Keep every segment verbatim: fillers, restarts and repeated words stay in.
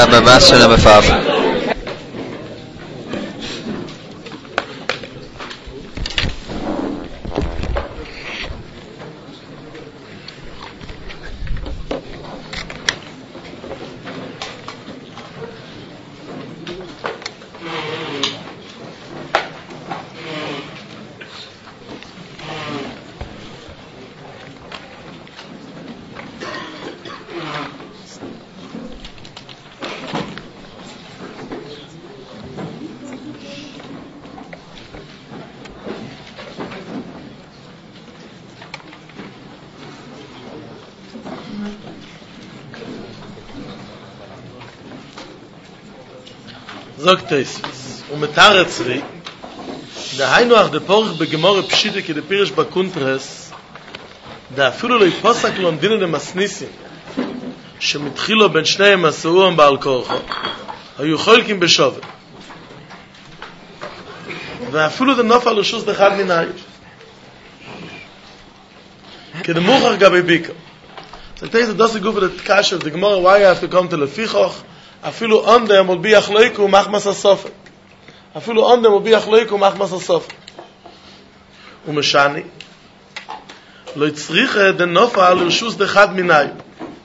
beim Master Nummer five. Sagt es, und mit Taretzri, der Heinuach der Porch begemore Pshite ke de Pirish Bakuntres, da אפילו לא יפוסק לו המדינה למסניסים, שמתחילו בין שניהם מסעוהם בעל כורחו, היו חולקים בשווה. ואפילו זה נופל לשוס דחד מן העיר. כדמוכר גבי ביקר. So it is does go for the cash of the Gemara, why you have to come to Lefichoch, אפילו on them will be achloiku machmas asofek. אפילו on them will be achloiku machmas asofek. ומשני, לא יצריך den נופל לשוס דחד מן העיר.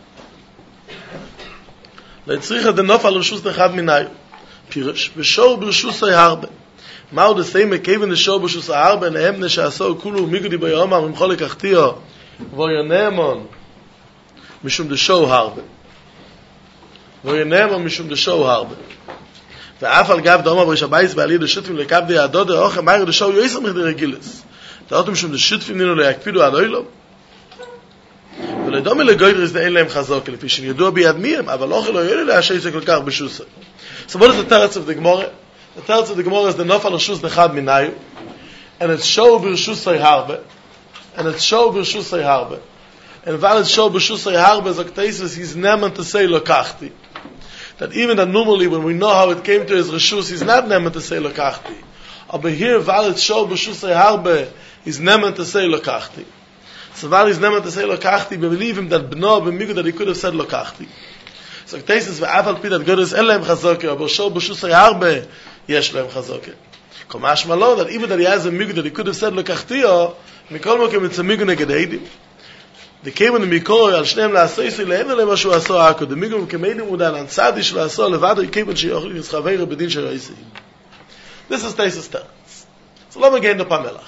לא יצריך den נופל לשוס דחד מן העיר. פירש, ושור ברשוסי הרבה. מהו דסיים מכיוון לשור ברשוסי הרבה, נהם נשעשו כולו מיגודי ביומם, ממחול לקחתיו, ויונאמון, משום דשור הרבה. ויונאמון משום דשור הרבה. ואף על גב דומה בריש הבייס בעלי דשותפים לקבדי הדוד האוכל, מהיר דשור יויסר מכדי רגילס. דעתו משום דשותפים נינו להקפידו עד אוילום. ולדומה לגוידרס אין להם חזוק, לפי שידוע ביד מיהם, אבל אוכל לא יולי להשאי זה כל כך בשוסר. So what is the teretz of the Gemara? The teretz of the Gemara is the nofal reshus dechad minayu, and it's show b'reshusay harbe, and it's show b'reshusay harbe, and while it's show b'reshusay harbe, Zaktesis, he's neman to say lokachti. That even that normally when we know how it came to his reshus, he's not neman to say lokachti. But here, while it's show b'reshusay harbe, he's neman to say lokachti. So while he's neman to say lokachti, we believe him that b'no b'migu that he could have said lokachti. So Zaktesis ve'afal pi that God is en lehem chazoke, but show b'reshusay harbe, yesh lehem chazoke. Komash malo, that even that he has a migu that he could have said lokachtiyo, mikol mokem it's a migu neged eidim. The came in the mikor al shneim la'asaysi lehem lehem ashu aso ako. The migu mokem eidim udan an tzadish la'aso levado yikeben sheyochli yitzchaveira bedin sheraisi. This is Taisus teretz. So let me get into Pamelach.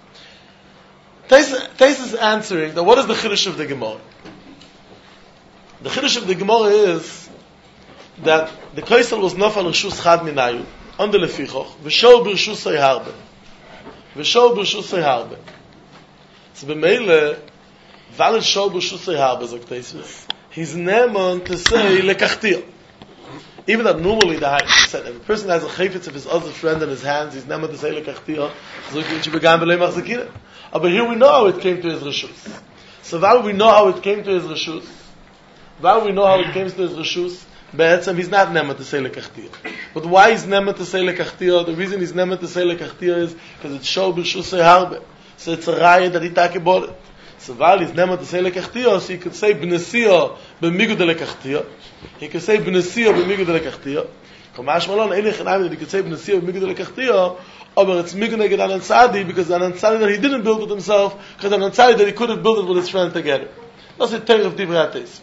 Taisus is answering that what is the chiddush of the Gemara? The chiddush of the Gemara is that the Kaisel was nofal reshus chad minayu, on the lefichoch, v'shou b'reshusay harbe. V'shou b'reshusay harbe. So b'meile, valid shou b'reshusay harbe, sagt Taisus, he's neman to say lekachtiyo. Even that normally the high said, if a person has a chayfetz of his other friend in his hands, he's neman to say lekachtiyo, so you can began b'lei machzakina. But here we know how it came to his reshus. So while we know how it came to his reshus, while we know how it came to his reshus, Be'etzem, he's not neman to say lekachtiyo. But why is neman to say lekachtiyo? The reason he's neman to say lekachtiyo is because it's show b'reshusay harbe. So it's a raya that he take about it. So while he's neman to say lekachtiyo, so he could say b'nesiyo b'migu de lekachtiyo. He could say b'nesiyo b'migu de lekachtiyo. Komash malon, ein lechanami that he could say b'nesiyo b'migu de lekachtiyo, but it's migu neged Anan Tzadi, because Anan Tzadi that he didn't build it himself, because Anan Tzadi that he could have built it with his friend together. That's the terror of Divrei HaTeisus.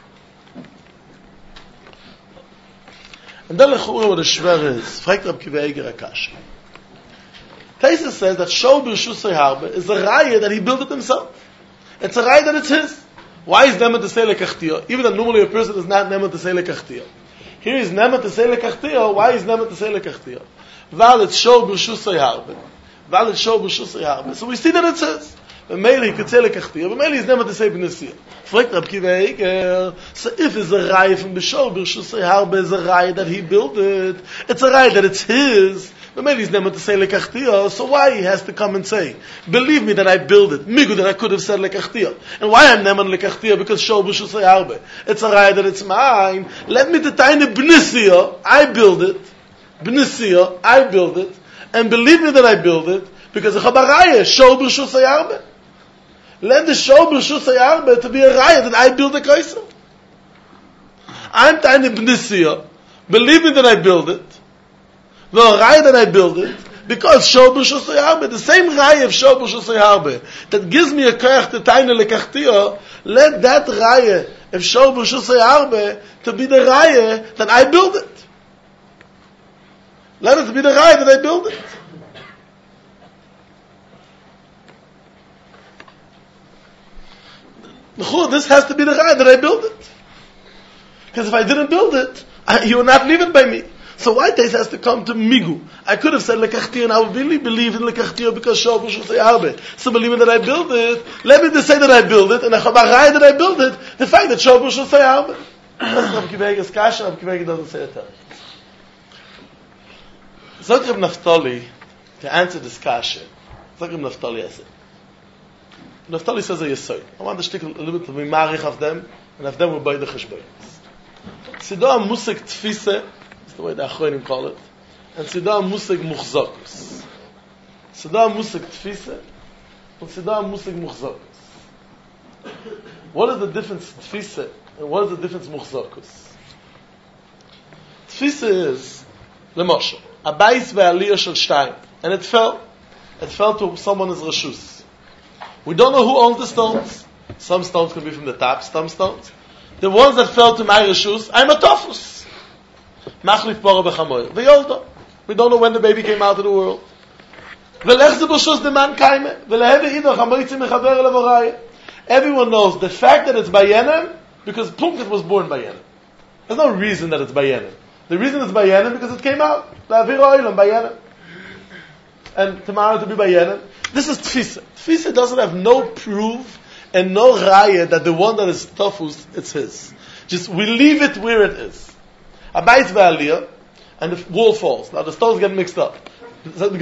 And then lechura what the shver is, fragt Rab Kiva Eiger Akash. Taisus says that show b'reshusay harbe is a raya that he built it himself. It's a raya that it's his. Why is neman to say lekachtiyo? Even though normally a person is not neman to say lekachtiyo. Here is neman to say lekachtiyo. Why is neman to say lekachtiyo? Val it's show b'reshusay harbe. Val it's show b'reshusay harbe. So we see that it's his. But mainly he could say lekachtiyo. But mainly he's neman to say b'nesiyo. Fragt Rab Kiva Eiger, so if it's a raya from B'shor b'reshusay harbe is a raya that he built it, it's a raya that it's his, but maybe he's never to say lekachtiyo, so why he has to come and say, believe me that I built it, migu that I could have said lekachtiyo. And why I'm never lekachtiyo? Because Shor b'reshusay harbe. It's a raya that it's mine. Let me the tiny b'nesiyo, I build it, b'nesiyo, I build it, and believe me that I build it, because it's a raya, Shor b'reshusay harbe. Let the show b'reshusay harbe to be a raya that I built a kaisel. I'm tiny b'nesiyo. believing that I build it, the raya that I build it, because Shor B'Rshus Harbe, the same raya of Shor B'Rshus Harbe, that gives me a koyach to taina lekachtiyo, let that raya of Shor B'Rshus Harbe to be the raya that I build it. Let it be the raya that I build it. This has to be the raya that I build it. Because if I didn't build it, I, he would not leave it by me. So why Tais has to come to Migu? I could have said lekachtiyo, and I would really believe in lekachtiyo because Shor B'Rshus Harbe. So believing that I build it, let me just say that I build it, and I have a raya that I build it, the fact that Shor B'Rshus Harbe. Rabbi Kiva is kasha, Rabbi Kiva doesn't say it. Zok Reb Naftali, to answer this kasha, Zok Reb Naftali has it. Naftali says a yesod. I want to stick a little bit to be marich of them, and of them we'll buy the cheshbon. Sido musik tfise, that's the way the Achronim call it, and Sido musik muchzokus. Sido musik tfise, and Sido musik muchzokus. What is the difference tfise, and what is the difference muchzokus? Tfise is, lemoshe, a bais ve'aliyah shel shtayim, and it fell. It fell to someone as reshus. We don't know who owns the stones. Some stones could be from the top, some stones. The ones that fell to my reshus, I'm a tofus. Machlif pora b'chamoyer. V'yoldo. We don't know when the baby came out of the world. V'lech ze b'shus de man kaime. V'lehevi idoch hamoitzi mechaver levoraya. Everyone knows the fact that it's Bayenem, because Punket was born Bayenem. There's no reason that it's Bayenem. The reason it's Bayenem because it came out. La'avir oilam Bayenem. And tomorrow to be Bayenem. This is Tfisa. Tfisa doesn't have no proof and no raya that the one that is Tafus, it's his. Just, we leave it where it is. A bais ve'aliyah, and the wall falls. Now the stones get mixed up. This is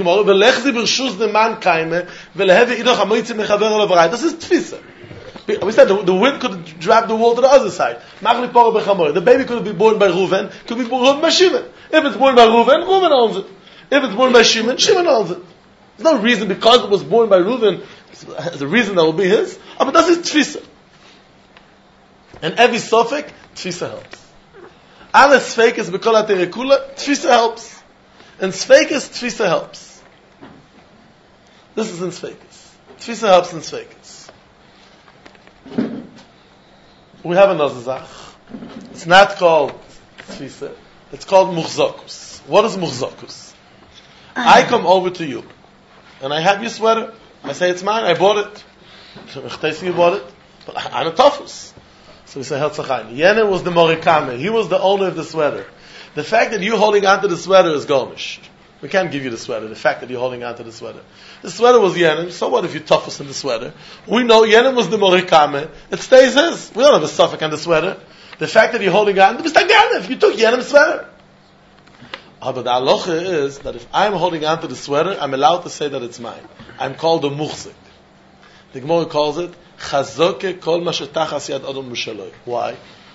Tfisa. We said the, the wind could drag the wall to the other side. The baby could be born by Reuven, could be born by Shimon. If it's born by Reuven, Reuven owns it. If it's born by Shimon, Shimon owns it. There's no reason because it was born by Reuven, there's a reason that will be his. Oh, but that's his tfisa. And every suffix, tfisa helps. Alle sfeikes bekol aterekula, tfisa helps. And sfeikes, tfisa helps. This is in sfeikes. Tfisa helps in sfeikes. We have another zach. It's not called tfisa. It's called muchzokus. What is muchzokus? I come over to you, and I have your sweater. I say it's mine. I bought it. You bought it, but I'm a tafus. So we say Hetzachayim. Yene was the morikame. He was the owner of the sweater. The fact that you're holding onto the sweater is gomish. We can't give you the sweater. The fact that you're holding onto the sweater. The sweater was Yenem. So what if you tafus in the sweater? We know Yenem was the morikame. It stays his. We don't have a suffix on the sweater. The fact that you're holding on, you took Yenem's sweater. Ah, but the halacha is that if I'm holding on to the sweater, I'm allowed to say that it's mine. I'm called a muchzik. The Gemara calls it chazoke kol ma shetachas yad adam mushaloi. Why?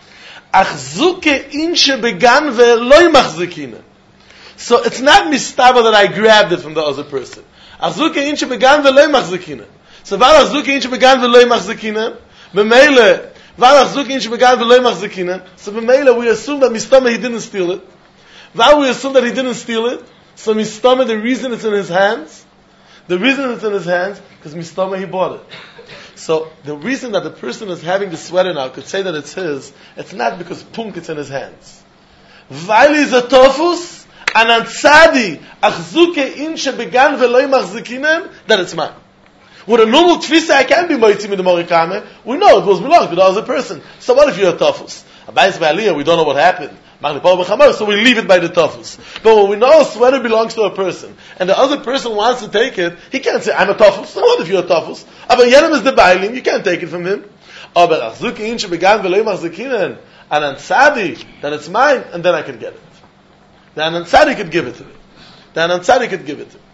Achzuke inche began ve'loi machzikine. So it's not mistaba that I grabbed it from the other person. Achzuke inche began ve'loi machzikine. So var achzuke inche began ve'loi machzikine. B'meile var achzuke inche began ve'loi machzikine. So b'meile we assume that mistama he didn't steal it. Now we assume that he didn't steal it. So mistama, the reason it's in his hands, the reason it's in his hands, because mistama he bought it. So the reason that the person is having the sweater now could say that it's his, it's not because punk it's in his hands. Weil is a tofus, and antzadi, achzuke inche began veloi machzikinem, that it's mine. With a normal tfisa, I can't be moitzim in the morikame. We know it was belonged to the other person. So what if you're a tofus? Abayis ve'aliyah, we don't know what happened. So we leave it by the tofus. But when we know a sweater belongs to a person, and the other person wants to take it, he can't say, I'm a tofus. So what if you're a tofus? Aber Yenem is the bailim, you can't take it from him. Aber achzuke inche began veloi machzikinen, and antzadi, then it's mine, and then I can get it. Then antzadi could give it to me. Then antzadi could give it to me.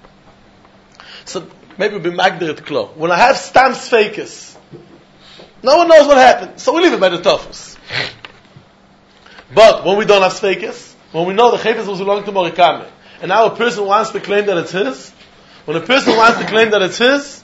So maybe we'll be magdir at klo. When I have stam sfeikis, no one knows what happened, so we leave it by the tofus. But when we don't have sfeikis, when we know the chayfetz was belonging to morikame, and now a person wants to claim that it's his, when a person wants to claim that it's his,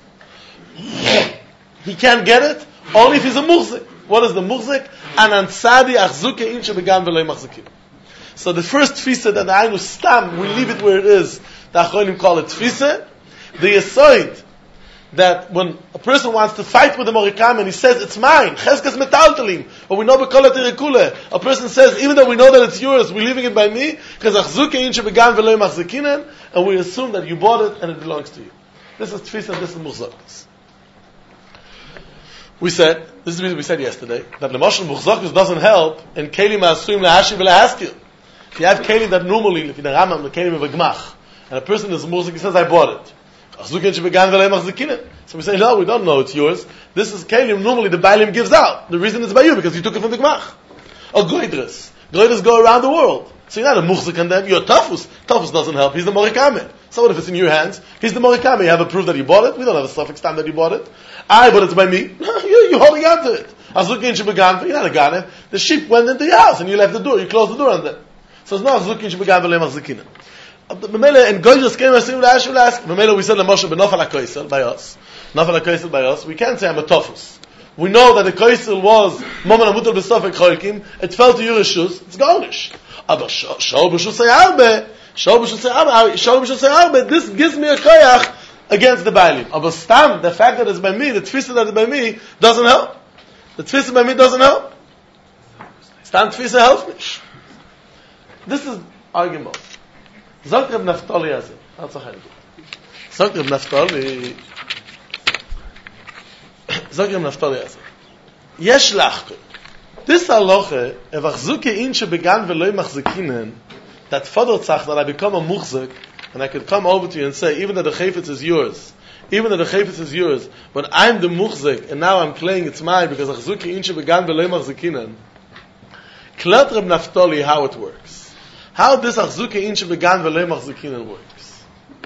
he can't get it only if he's a muhzik. What is the muhzik? An ansadi achzuke inche began veloi machzikim. So the first tfisa that the Ainu Stam, we leave it where it is. The Achronim call it tfisa. The Yesoid, that when a person wants to fight with the Morikam and he says, it's mine, Cheskas metaltalim, or we know Bekolat Irikule, a person says, even though we know that it's yours, we're leaving it by me, because Achzuke Inche Began Veloy Machzikinen, and we assume that you bought it and it belongs to you. This is tfisa and this is Muchzakis. We said, this is what we said yesterday, that the Moshe Muchzakis doesn't help in Kelim Ha'asuim La'ashiv La'askil. If you have Kelim that normally, if you the Rambam, the Kelim of a Gmach, and a person is Muchzak, he says, I bought it. So we say, no, we don't know it's yours. This is Kelim, normally the Bailim gives out. The reason it's by you, because you took it from the Gmach. Or Goydres. Goydres go around the world. So you're not a Muchzik on them, you're a Tafus. Tafus doesn't help, he's the Morikame. So what if it's in your hands? He's the Morikame, you have a proof that you bought it? We don't have a suffix time that you bought it. I, but it's by me. you're, you're holding on to it. Azukin Shibagan, you're not a Ganev. The sheep went into your house and you left the door, you closed the door on them. So it's not Azukin Shibagan V'lei Machzikina. Memele and Goydres came and said, Memele we said Moshe benofal hakoisel by us, nofal hakoisel by us. We can't say I'm a tofus. We know that the koisel was momen amutel b'sofek choikim. It fell to your rishus. It's garnish. Aber shol b'shusay arbe, shol b'shusay arbe, shol b'shusay arbe. This gives me a koyach against the bailim. Aber stam, the fact that it's by me, the tfisa that it's by me, doesn't help. The tfisa by me doesn't help. Stam tfisa helps me. This is argument. Sagt Reb Naftali also. That's a hard Sagt Reb Naftali. Sagt Reb Naftali also. Yesh lachke. This halacha, if achzuke inche began veloy machzikinen, that father tzach that I become a muchzik, and I could come over to you and say, even though the chayfetz is yours, even though the chayfetz is yours, but I'm the muchzik, and now I'm claiming it's mine, because achzuke inche began veloy machzikinen. Klat Reb Naftali how it works. How this achzuke inche began veloy machzikinen works.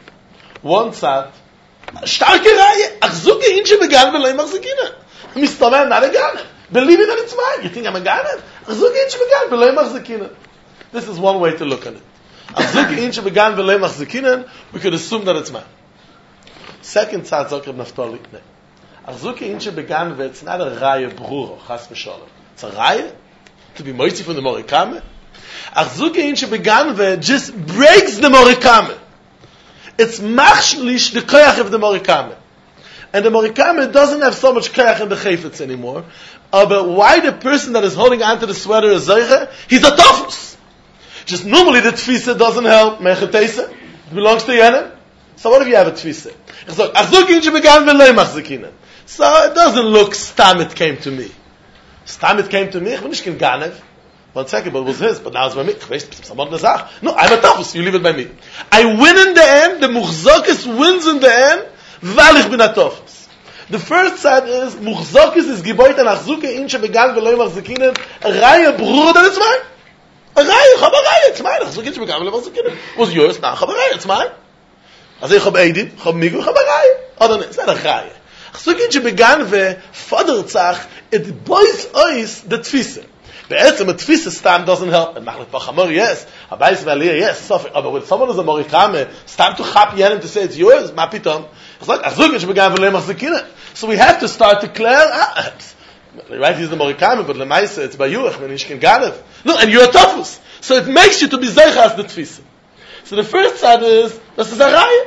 One side, starke Reihe, achzuke inche began veloy machzikinen. Mistaber not a ganer. Believe it that it's mine. You think I'm a ganer? Achzuke inche began veloy machzikinen. This is one way to look at it. Achzuke inche began veloy machzikinen, we could assume that it's mine. Second side, Zakrib Naftali. Achzuke inche began ve, it's not a Reihe bruro, chas v'sholem. It's a Reihe to be moitzi from the Morikame. Achzuke inche beganve just breaks the Morikame. It's machshlish the koyach of the Morikame. And the Morikame doesn't have so much koyach in the chayfetz anymore. Uh, but why the person that is holding onto the sweater is zoiche? He's a tofus. Just normally the tfisa doesn't help. Mechetesa. It belongs to Yenem. So what if you have a tfisa? Achzuke inche beganve loy machzikinen. So it doesn't look stam it came to me. Stam it came to me. Ich bin nicht kein Ganev. One second, but it was his, but now it's by me. No, I'm a tafus, you leave it by me. I win in the end, the Muchzakis wins in the end, weil ich bin a tafus. The first side is, Muchzakis is geboit an achzuke inche began veloy machzikinen, a Reihe brur that it's mine. A Reihe, chab a Reihe, it's mine. Achzuke inche began veloy machzikinen. Was yours? Now, chab a Reihe, it's mine. Also ich hab Eidim, chab Migu, chab a Reihe. Oh, no, it's not a Reihe. Achzuke inche began ve, fader tzach, it boys ois the tfisa. Be'etzem a tfisa stam doesn't help. And Machlet Pachamor, yes. Abayis V'aliyah, yes. So, but when someone is a Morikame, stam to chap yenim to say it's yours, ma pitom. It's like, Achzuke inche began veloy machzikinen. So we have to start to declare, ah, right, he's the Morikame, but Lemaisa, it's by you, I mean, Ishkin Ganev. No, and you're a tofus. So it makes you to be zeicha as the tfisa. So the first side is, this is a Raya.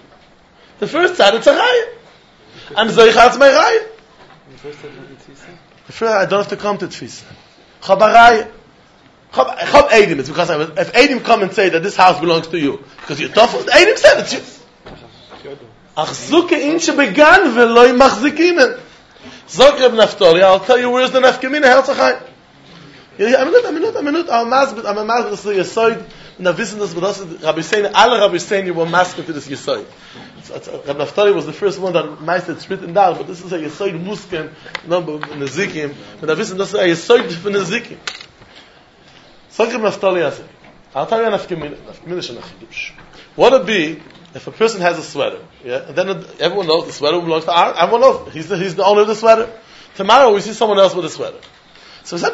The first side, it's a Raya. I'm zeicha as my Raya. The first side is the tfisa? The first, I don't have to come to tfisa. Chab a Raya. Chab Eidim, it's because I was, if Eidim come and say that this house belongs to you, because you're tofus, Eidim said it's yours. Achzuke inche began veloy machzikinen. Zog Reb Naftali, I'll tell you where's the nafkamina, Herzachai. A minute, a minute, a minute, I'm a mazbit, I'm a mazbit, this is a yesoid, na wissen das, but das is, Rabbi Seini, alle Rabbi Seini were masking to this yesoid. Reb Naftali was the first one that meistert it's written down, but this is a yesoid musken, no, nezikim, but na wissen das is a yesoid for nezikim. Zog Reb Naftali, I'll tell you a nafkamina, nafkamina shana chidush. What would it be if a person has a sweater, yeah, and then everyone knows the sweater belongs to Aaron, everyone knows, he's the, he's the owner of the sweater. Tomorrow we see someone else with a sweater. So we said,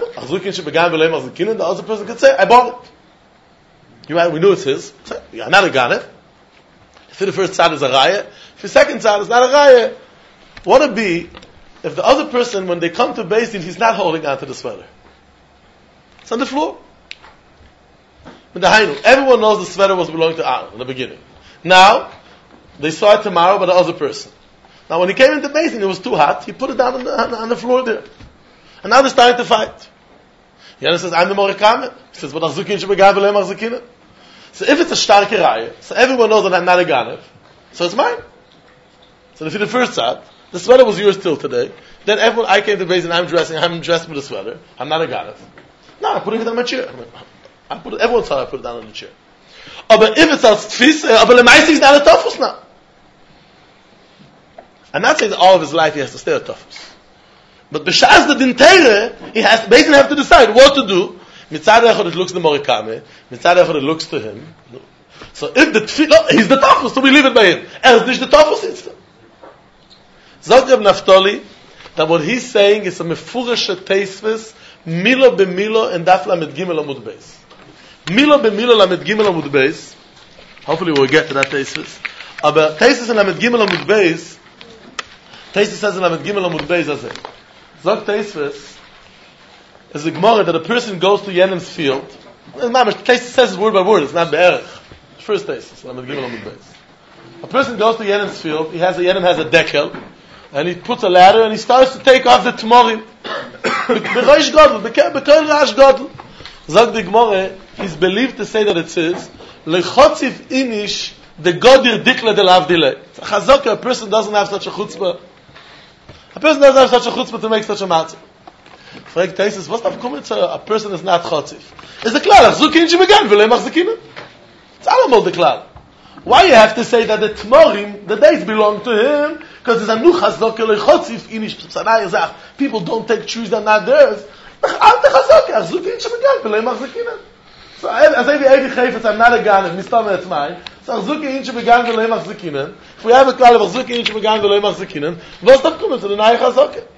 the other person could say, I bought it. You, we knew it's his. So, yeah, not a ganet. If the first side is a raya, if the second side is not a raya, what would it be if the other person, when they come to Beis Din, he's not holding onto the sweater? It's on the floor. Everyone knows the sweater was belonging to Aaron in the beginning. Now, they saw it tomorrow by the other person. Now, when he came into the basin, it was too hot. He put it down on the, on, on the floor there. And now they're starting to fight. Yana says, I'm the Morikame. He says, but Achzukin Shebegav V'leim Achzukinen. So if it's a starke raya, so everyone knows that I'm not a Ganev, so it's mine. So if you're the first side, the sweater was yours till today, then everyone, I came to the basin, I'm dressing, I'm dressed with a sweater, I'm not a Ganev. No, I'm putting it on my chair. I put it, everyone saw I put it down on the chair. But if it's a tfis, but Lemaisi is not a tofus now. I'm not saying that all of his life he has to stay a tofus. But b'shas the dintere, he has, basically have to decide what to do. Mitzad echad it looks to the Morikame, mitzad echad it looks to him. So if the tfis, no, he's the tofus, so we leave it by him. Er is the tofus instead. Zog Reb Naftali, that what he's saying is a mefureshe teisves, milo b'milo, and daf lamed gimel amud beis. Milo b'milo lamed gimel amud beis. Hopefully we'll get to that teisves. Aber teisves and lamed gimel amud beis, teisves says in lamed gimel amud beis as it. Zog teisves is a gemara that a person goes to Yenem's field. Teisves says it word by word, it's not be'erech. First teisves, lamed gimel amud beis. A person goes to Yenem's field, he has a, Yenem has a dekel, and he puts a ladder and he starts to take off the tmorim. B'rosh gadol, b'kol rash gadol. Zog the Gemara, he's believed to say that it says, Lechotziv inish the godir dikle del avdile. Chazaka, a person doesn't have such a chutzpah. A person doesn't have such a chutzpah to make such a matzah. Frag Taisis, what's that coming to a person is not chotziv? Is the klal, achzuki inchi megan, v'lei machzikina? It's allemal the klal. Why you have to say that the tmorim, the days belong to him? Because there's a nuch chazaka lechotziv inish tzanai yazach. People don't take trees that are not theirs. Al techazaka, achzuki inchi megan, v'lei machzikina. So as I say, Chayfetz, I'm not a Ganev, Mistama, it's mine. So Achzuki Inche Began V'lei Machzikinen. If we have a klal of Achzuki Inche Began V'lei Machzikinen, what's that coming to the Naya Chazaka?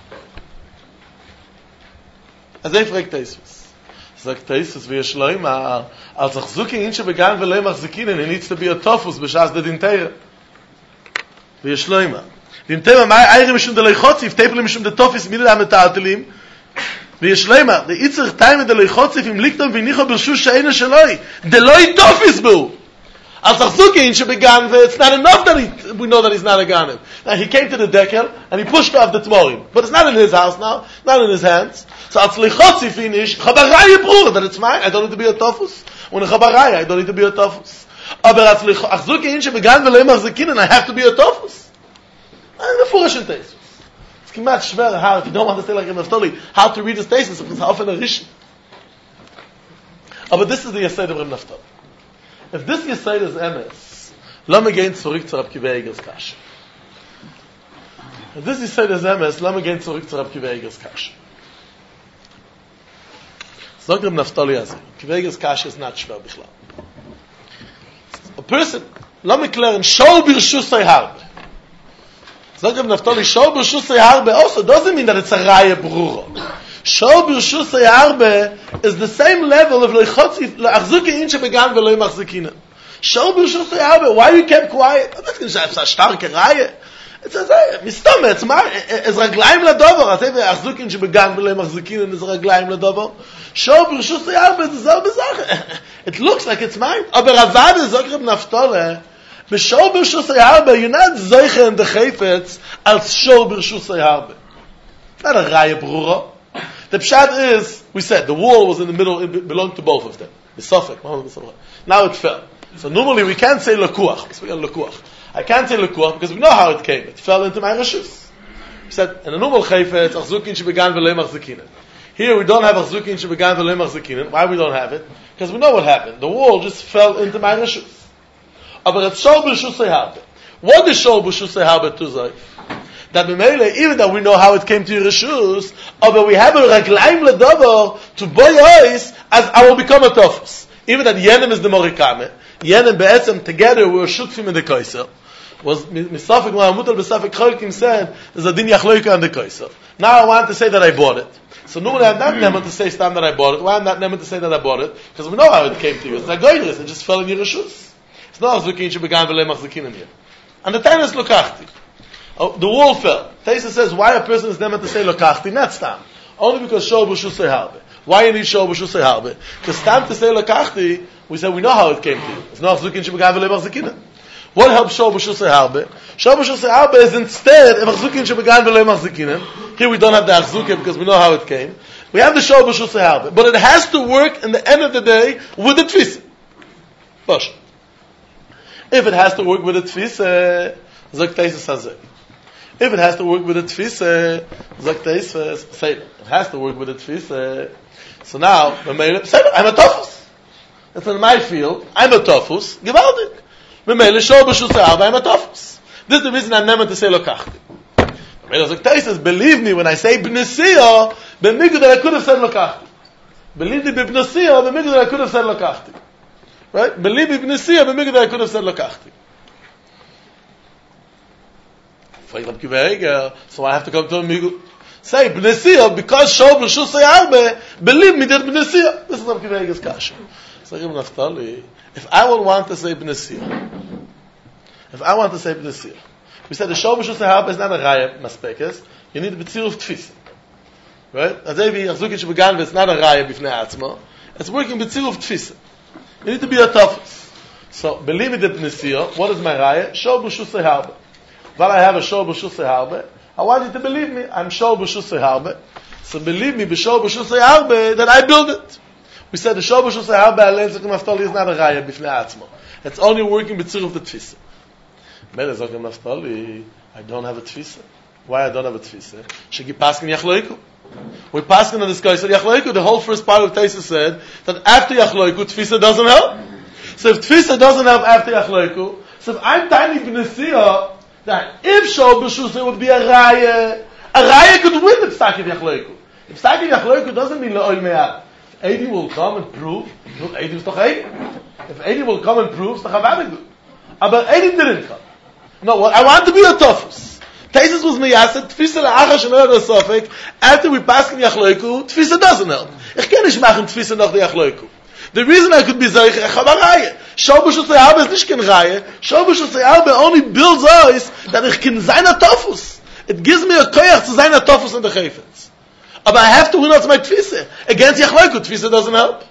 As I frag Teisvus. Sagt Teisvus, wie Shloim, als Achzuki Inche Began V'lei Machzikinen, he needs to be a Tofus, b'shas the Dinteira. Wie Shloim. Dinteira, mai Eire Mishum de Leichotziv, Tepele Mishum de Tofis, Mille Ametatelim, ויש למה, דאיצר טיימה דלוי חוצף אם ליקטום וניחו ברשו שאינה שלוי דלוי תופיס בו אז תחזוקי אין שבגן it's not enough that he, we know that he's not a ganem. Now he came to the dekel and he pushed off the tmorim, but it's not in his house now, not in his hands. So als lichotzi finish chabaraya brur that it's mine, I don't need to be a tofus. When a chabaraya, I don't need to be a tofus. Aber als lichotzi in שבגן ולא מחזיקין, I have to be a tofus. I'm a foolish in taste. It's not schwer how, if you don't want to say like Reb Naftali, how to read his thesis, it's often a rish. But this is the Yesod of Reb Naftali. If this Yesod is emes, let me gehen zurück zu Reb Kiva Eiger's Kasha. If this Yesod is emes, let me gehen zurück zu Reb Kiva Eiger's Kasha. Sagt Reb Naftali also, Kiva Eiger's Kasha is not schwer bichlal. A person, let me clear in Shol Birshusay Harbe. Sagt Reb Naftali, Shol Birshusay Harbe also doesn't mean that it's a Raya Brura. Shol Birshusay Harbe is the same level of Leichotzi, Le'achzuki Inche Began Ve'loi Machzikina. Shol Birshusay Harbe, why you kept quiet? I'm not going to say, it's a starke Raya. It's a Mistome, it's my, it's Raglaim Ladover. I say, Achzuki Inche Began Ve'loi Machzikina is Raglaim Ladover. Shol Birshusay Harbe is the selbe Sache. It looks like it's mine. Aber Avada, sagt Reb Naftali, B'shol b'rshusay harbe, you're not zeicher in the chayfetz als shol b'rshusay harbe. It's not a raya brura. The pshat is, we said, the wall was in the middle, it belonged to both of them. The suffix. Now it fell. So normally we can't say lekuach. We speak on lekuach. I can't say lekuach because we know how it came. It fell into my reshus. We said, in a normal chayfetz, achzukin shebegan v'lei machzikinen. Here we don't have achzukin shebegan v'lei machzikinen. Why we don't have it? Because we know what happened. The wall just fell into my reshus. Aber it's Shol B'Shusay Harbe. What is Shol B'Shusay Harbe to say? That B'meile, even though we know how it came to your Rishus, but we have a Raglaim L'Dover to boy eyes as I will become a Tofus. Even that Yenem is the Morikame. Yenem Be'etzem together we were Shutfim in the Kaiser. Was Misafik Ma'amutal B'Safik Cholkim said, there's a Din Yachloika in the Kaiser. Now I want to say that I bought it. So normally I'm not never to say Stam that I bought it. Why I'm not never to say that I bought it? Because we know how it came to you. It's not Goyris, it just fell in your Rishus. It's not Achzuki Inche Began V'lei Machzikinim here. And the time is Lokachti. Oh, the wall fell. Taisa says, why a person is never to say Lokachti? Not Stam. Only because Shol B'Shusay Harbe. Why you need Shor B'Shusay Harbe? Because time to say Lekachti, we said we know how it came to you. It's not Achzukin Shebegan V'Lei Machzikina. What helps Shor B'Shusay Harbe? Shor B'Shusay Harbe is instead of Achzukin Shebegan V'Lei Machzikina. Here we don't have the Achzukin because we know how it came. We have the Shor B'Shusay Harbe. But it has to work in the end of the day with the Tfisa. Bosh. If it has to work with the Tfisa, Zok Teisus Hazeh. If it has to work with the Tfisa, Zok Teisus, say it has to work with the Tfisa. So now, I'm a Tofus. It's in my field. I'm a Tofus. Gewaldig. Memele Shor B'Shusay Harbe, I'm a Tofus. This is the reason I'm never to say Lokachti. Zok Teisus, believe me when I say B'Nesiyah, B'Migu that I could have said Lokachti. Believe me B'Nesiyah, B'Migu that I could have said Lokachti. Right? Believe me B'Nesiyah, B'Migu that I could have said Lokachti. So I have to come to a Migu. Say B'Nesiyah, because Shor B'Shusay Harbe, believe me that B'Nesiyah. This is Rabbi Akiva Eiger's kasha. So Rabbi Naftali, if I would want to say B'Nesiyah, if I want to say B'Nesiyah, we said the Shor B'Shusay Harbe is not a Raya Maspekes, you need a B'tziruf Tfisa. Right? As if Achzukin Shebegan it's not a Raya B'fnei Atzma, it's working B'tziruf Tfisa. You need to be a Tafus. So, believe me the B'Nesiyah, what is my Raya? Shor B'Shusay Harbe. While I have a Shor B'Shusay Harbe, I want you to believe me, I'm Shor B'Shusay Harbe. So believe me, B'Shor B'Shusay Harbe, that I build it. We said the Shor B'Shusay Harbe, Alein Zok Naftali, is not a Raya B'fnei Atzma. It's only working B'tziruf the Tfisa. Mele Zok Naftali, I don't have a Tfisa. Why I don't have a Tfisa? Shegi Paskin Yachloiku. We Paskin on this guy said Yachloiku. The whole first part of Taisa said that after Yachloiku, Tfisa doesn't help. So if Tfisa doesn't help after Yachloiku, so if I'm tiny B'Nesiyah, that if Shor B'Shusay would be a Raya, a Raya could win the Psakiv Yachloiku. If Psakiv Yachloiku doesn't mean Le'ol Me'at. If Eidi will come and prove, Eidi is doch Eidi. If Eidi will come and prove, it's doch Avadigu. But Eidi didn't come. No, what, I want to be a Tofus. Taisus was meyased, Tfisa la'acha shelo yod sofek, after we pass in Yachloiku, Tfisa doesn't help. Ich kann nicht machen Tfisa noch der Yachloiku. The reason I could be Zeich, ich habe eine Reihe. Shor B'Shusay Harbe is nicht kein Reihe. Shor B'Shusay Harbe only builds us that ich can sein a Tofus. It gives me a koyach to sein a Tofus in the Chayfetz. But I have to win out my Tfisa. Against Yachloiku, Tfisa doesn't help.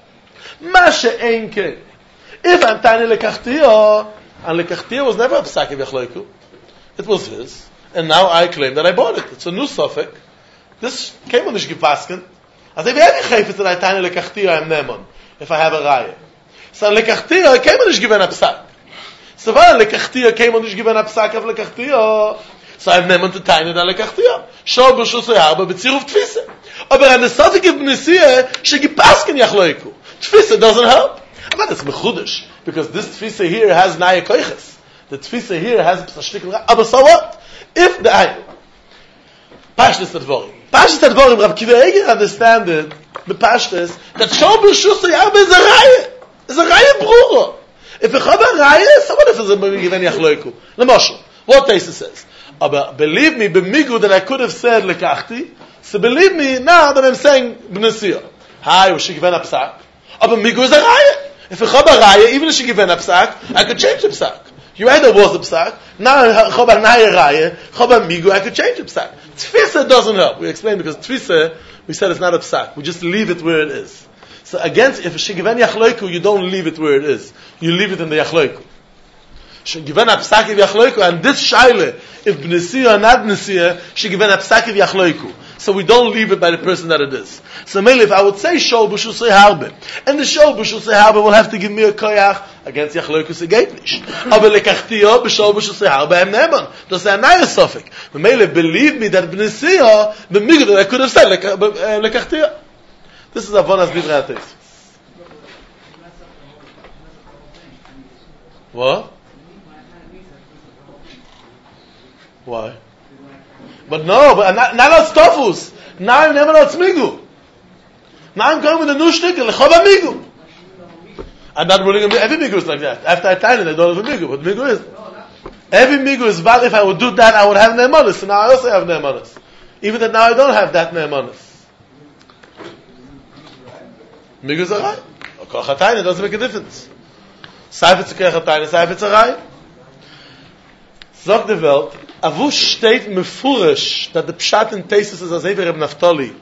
Ma she'en ken. If I'm tiny lekachtiya, and lekachtiya was never a psak of Yachloiku. It was his. And now I claim that I bought it. It's a new suffix. This came on the Shgipaskin. As if every chayfetz that I tiny lekachtiya I'm nemon. If I have a raya. So lekachtiya came on the Shgiven a psak. So when lekachtiya came on the Shgiven a psak of lekachtiya, so I'm nemon to tiny that lekachtiya. Shor B'Shusay Harbe b'tziruf tfisa. Aber an the suffix of B'Nesiyah, Shgipaskin Yachloiku. Tfisa doesn't help. But it's mechudesh. Because this tfisa here has naya koiches. The tfisa here has psashtik. But so what? If the I Pashtus Tadvorim. Pashtus Tadvorim, Rav Akiva Eiger understand it, the Pashtus, that Shor B'Shusay Harbe is a Raya. It's a Raya Brura. If ich habe a Raya, so what if it's a Given Yachloiku? L'moshel, what Taisa says. Aber believe me, b'migu that I could have said Lekachti, so believe me now that I'm saying B'Nesiyah. Hi, was she given a psak? Aber migu is a Raya. If ich habe a Raya, even if she given a psak, I could change the psak. You either was a psak, now chobar naya raya, chobar migu, I could change the psak. Tfisa doesn't help. We explained because tfisa, we said it's not a psak. We just leave it where it is. So against, if she given yachloiku, you don't leave it where it is. You leave it in the yachloiku. She given a psak of yachloiku, and this shaila, if B'Nesiyah or not B'Nesiyah, she given a psak of yachloiku. So we don't leave it by the person that it is. So mainly, if I would say Shor B'Shusay Harbe, and the Shor B'Shusay Harbe will have to give me a koyach against Yachloikus Egeitnish. Aber lekachtiya b'Shor B'Shusay Harbe I'm neman. That's a naya suffix. But mainly, believe me that B'Nesiyah, the migdal I could have said lekachtiya. This is Avonas Divrei HaTeisus. What? Why? But no, but not, not as Tofus. Now I'm never as Migu. Now I'm going with a new shtickle, Lechova Migu. I'm not ruling every Migu is like that. After I tie it, I don't have a Migu, but Migu is. Every Migu is valid. If I would do that, I would have Neimanis. So now I also have Neimanis. Even that now I don't have that Neimanis. Migu is a Rai. Or Koch HaTayne, doesn't make a difference. Seifetz Koch HaTayne, Seifetz a Rai. Sagt die Welt, Avu steht mefurish that the pshat in Teisus is as Eber Reb Naftali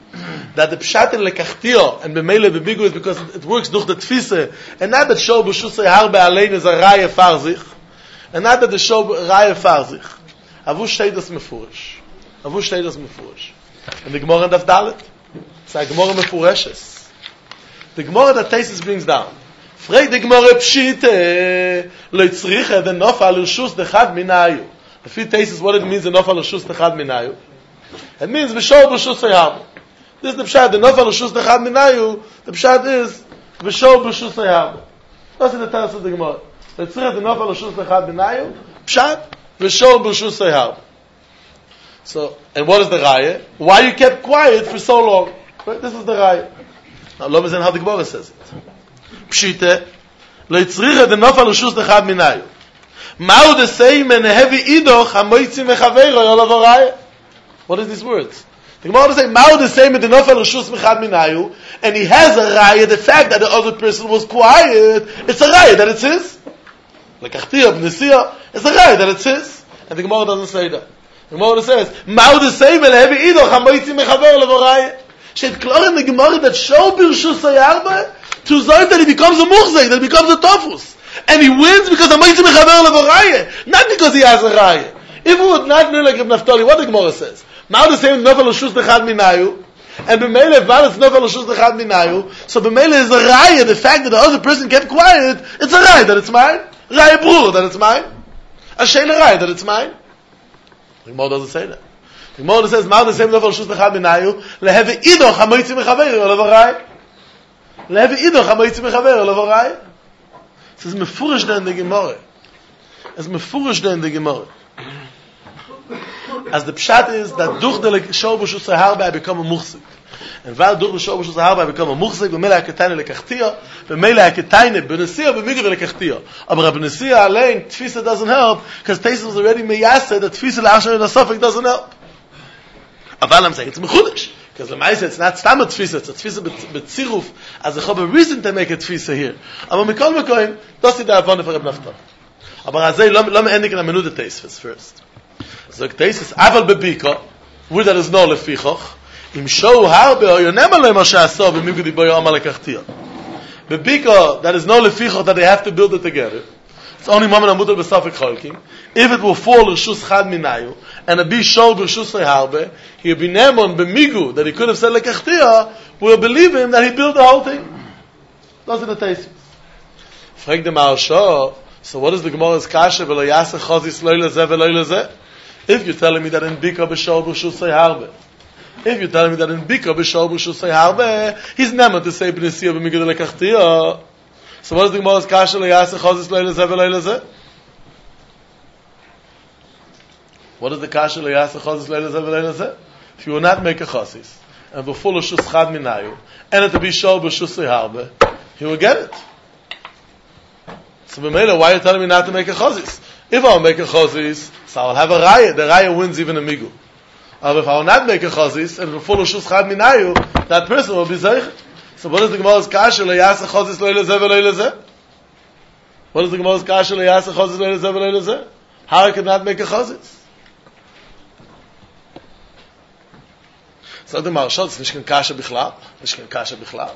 that the pshat in lekachtia and b'meile b'bigu is because it works durch the tfise, and not that shor b'shusay harbe alein is a raya farzich, and not that the shor raya farzich. Avu steht das mefurish. Avu steht das mefurish. And the Gemara in Daf Dalet, it's a Gemara mefureshes. The Gemara that Taisus brings down. Frag the Gemara pshite lo yitzricha the nofal rishus dechad minayu. The few Taisus what it means the nofal rishus dechad minayu. It means v'shor b'shusay harbe. This is the pshat. The nofal rishus dechad minayu. The pshat is v'shor b'shusay harbe. That's in the Taisus of the Gemara. Yitzricha the nofal rishus dechad minayu. Pshat v'shor b'shusay harbe. So, and what is the raya? Why you kept quiet for so long? Right? This is the raya. Now, let me see how the Gemara says it. Pshite, lo yitzricha the nofal rishus dechad minayu. Ma'u the same and heavy idoch hamoitzi mechaveiro yolav raya. What is these words? The Gemara says, Ma'u the same and the nofal rishus dechad minayu, and he has a raya. The fact that the other person was quiet, it's a raya that it's his. Lekachtia b'nesia, it's a raya that it's his. And the Gemara doesn't say that. The Gemara says, Ma'u the same and heavy idoch hamoitzi mechaveiro yolav raya. Shet klar in the Gemara that show birshus hayarba to zayt that he becomes a muchzek, that he becomes a tofus, and he wins because hamoitzi mechaveiro yolav raya, not because he has a raya. If it would not be like Reb Naftali, what the Gemara says, Ma'u the same nofal rishus dechad minayu, and b'meile valas nofal rishus dechad minayu. So b'meile is a raya. The fact that the other person kept quiet, it's a raya that it's mine. Raya brur that it's mine. A sheila raya that it's mine. The Gemara doesn't say that. The Gemara says, Ma'u the same nofal rishus dechad minayu, leheve idoch hamoitzi mechaveiro yolav raya. Leheve idoch hamoitzi mechaveiro yolav raya. It says mefurish da in the Gemara. It's mefurish da in the Gemara. As the pshat is that durch the shor b'shusay harbe I become a muchzik, and while durch the shor b'shusay harbe I become a muchzik, b'meila haketayne lekachtia, b'meila haketayne b'nesia b'migre lekachtia. Aber b'nesia allein tfisa doesn't help because Taisus was already meyaseh that tfisa l'ashar in the suffix doesn't help. Aval I'm saying it's mechudesh because the ma'aseh it's not stam a tfisa, it's a tfisa b'tziruf as a chob a reason to make a tfisa here. Aber mikol mekoim dosi da avon for Reb Naftali. Aber azay lo lo meendik in a menuda Taisus first. So Taisus aval bebika, where there is no lefichoch, im show harbe or yonem alem asher aso b'migudi bo yom alekachtia. Bebika, there is no lefichoch that they have to build it together. It's only moment amutal b'safik cholkim. If it will fall rishus chad minayu and a be show b'rishus harbe, he'll be nemon b'migu that he could have said lekachtia. We'll believe him that he built the whole thing. That's in the Taisus. Frag the Maharsha. So what is the Gemara's kasha v'lo yaseh chazis lo lezeh v'lo lezeh? If you're telling me that in Bika b'shor b'shusay harbe, if you're telling me that in Bika b'shor b'shusay harbe, he's never to say b'nesia b'migdal lekachtia. So what is the Gemara's kasha leyaseh chazis lo lezeh v'lo lezeh? What is the kasha leyaseh chazis lo lezeh v'lo lezeh? If you will not make a chazis and b'full of shus chad minayu and it to be shor b'shusay harbe, he will get it. So b'meila, why are you telling me not to make a chazis? If I'll make a chazis, so I'll have a raya. The raya wins even a migu. But if I will not make a chazis, and before shus chad minayu, that person will be zeichet. So what is the Gemara's kasha? Lo yaseh chazis lo lezeh v'lo lezeh. What is the Gemara's kasha? Lo yaseh chazis lo lezeh v'lo lezeh. How I cannot make a chazis? So the Maharsha, it's nicht kein kasha bichlal. Nicht kein kasha bichlal.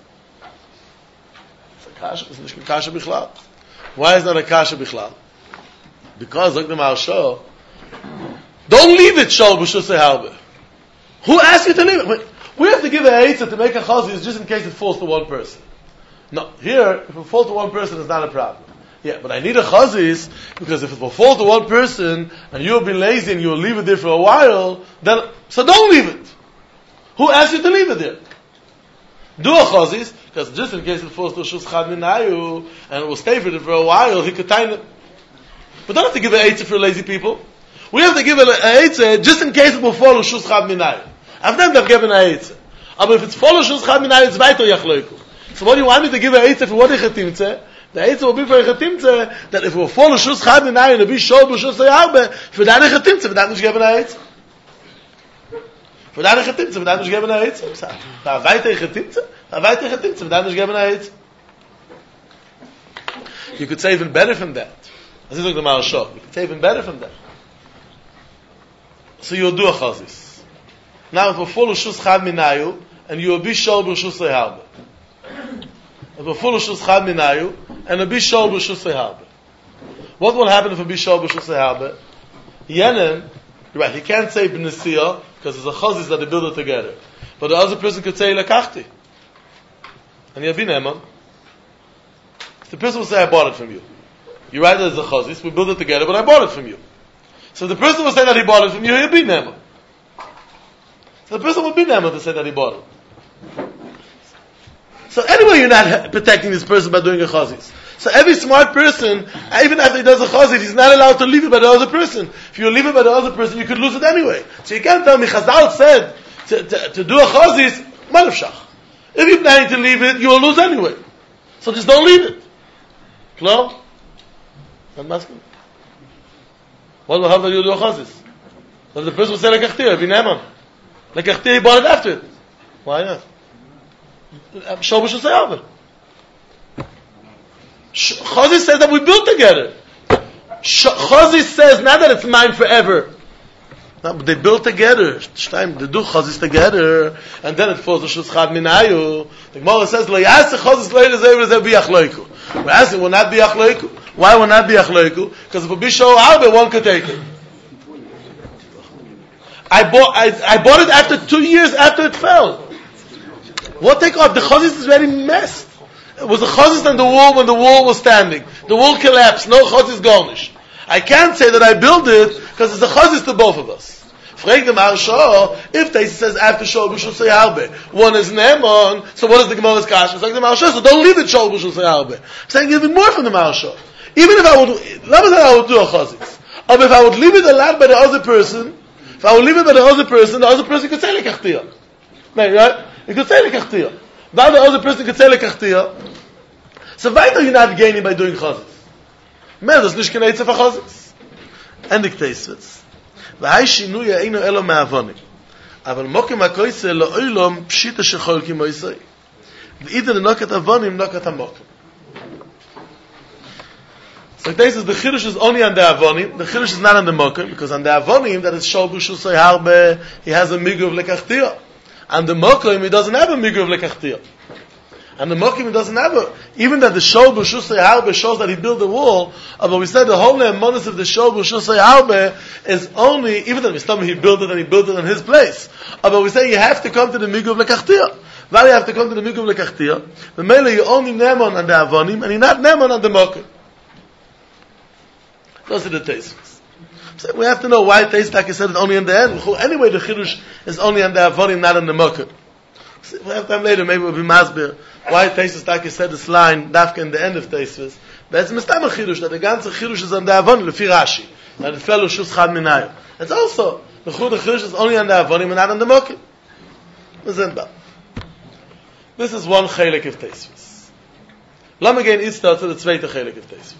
It's a kasha. It's nicht kein kasha bichlal. Why is that a kasha bichlal? Because, like the Maharsha, don't leave it, shor b'shusay harbe. Who asked you to leave it? We have to give a eitzah to make a chazis just in case it falls to one person. No, here, if it falls to one person, it's not a problem. Yeah, but I need a chazis, because if it will fall to one person, and you'll be lazy and you'll leave it there for a while, then, so don't leave it. Who asked you to leave it there? Do a chazis, because just in case it falls to shus chad minayu, and it will stay for it for a while, he could time it. We don't have to give an eitzah for lazy people. We have to give an eitzah just in case it will follow shus chad minayu. I've never given an eitzah. But if it's follow shus chad minayu, it's weiter yachloiku. So what do you want me to give an eitzah for what ich hatimtzeh? The eitzah will be for ich hatimtzeh that if it will follow shus chad minayu and it be shor b'shus harbe, for that ich hatimtzeh, for that nicht given an eitzah. For that ich hatimtzeh, for that nicht given an eitzah. For weiter ich hatimtzeh, for weiter ich hatimtzeh, for that nicht given an eitzah. You could say even better from that. This is like the Maharsha. You can say even better from that. So you'll do a chazis. Now if we follow shus chad minayu, and you will be shol b'rshusay harbe. If a full rishus chad minayu, and a be shol b'rshusay harbe. What will happen if a be shol b'rshusay harbe? Yenem, you're right, he can't say b'nesiyah, because there's a chazis that they build it together. But the other person could say lekachti. And he'll be neman. The person will say, I bought it from you. You're right, there's a chazis, we build it together, but I bought it from you. So the person will say that he bought it from you, he'll be neman. So the person will be neman to say that he bought it. So anyway, you're not protecting this person by doing a chazis. So every smart person, even after he does a chazit, he's not allowed to leave it by the other person. If you leave it by the other person, you could lose it anyway. So you can't tell me, Chazal said, to, to, to do a chazit, malafshach. If you're planning to leave it, you will lose anyway. So just don't leave it. Klar? I'm asking. What will happen if you do a chazit? Well, the person will say, lekachtir, be neman. Lekachtir, he bought it after it. Why not? Shobu should say over. Chazi says that we built together. Chazi says not that it's mine forever. No, but they built together. They do chazis together, and then it falls to shus chad minayu. The Gemara says, "Lo yaseh chazis leila zev zev biachloiku." We're asking, will not be achloiku? Why will not be achloiku? Because if a bisho arbe, one could take it. I bought, I, I bought it after two years after it fell. What take off? The chazis is very messed. It was a chazis on the wall when the wall was standing. The wall collapsed. No chazis garnish. I can't say that I built it because it's a chazis to both of us. Frag the Maharsha, if they says after shol b'shul say harbe, one is neman, so what is the Gemara's kasha? Frag the Maharsha, so don't leave it shol b'shul say harbe. I'm saying even more from the Maharsha. Even if I would, let me say I would do a chazis. Or if I would leave it allowed by the other person, if I would leave it by the other person, the other person could say lekachtia. Right? You could say lekachtia. Now the other person could say lekachtia. So why are you not gaining by doing chazis? Man, das nicht kein Eitzef ha-chazis. Endig Teisvetz. V'hai shinuya eino elo me'avonim. Aval mokim ha-koise lo oilom pshita shecholki moisei. V'ida nokat avonim nokat ha-mokim. So this is the Chiddush is only on the Avonim. The Chiddush is not on the Mokim, because on the Avonim, that is Shol B'Shusay Harbe, he has a Migu of Lekachtia. And the Mokim, he doesn't have a Migu of Lekachtia. And the Mokim, he doesn't have a, even that the Shol B'Shusay Harbe shows that he built the wall, but we said the whole Ne'emonis of the Shol B'Shusay Harbe is only, even though we said he built it and he built it in his place, but we say you have to come to the Migu of Lekachtia. Why you have to come to the Migu of Lekachtia? The Mele, you only Ne'emon on the Avonim, and you're not Ne'emon on the Mokim. Those are the tastes. So we have to know why taste, like I said, is only in the end. Anyway, the Chiddush is only on the Avonim, not on the Mokim. So we have time later, maybe we'll be masbir. Why taste, like I said, this line, Dafka in the end of tastes. But it's mistam a Chiddush, that the ganze Chiddush is on the Avonim, lefi Rashi. That the fellow shus chad minayu. It's also, the Chiddush is only on the Avonim and not on the Mokim. This is one chelik of tastes. Let me get Itzta to the zweite chelik of tastes.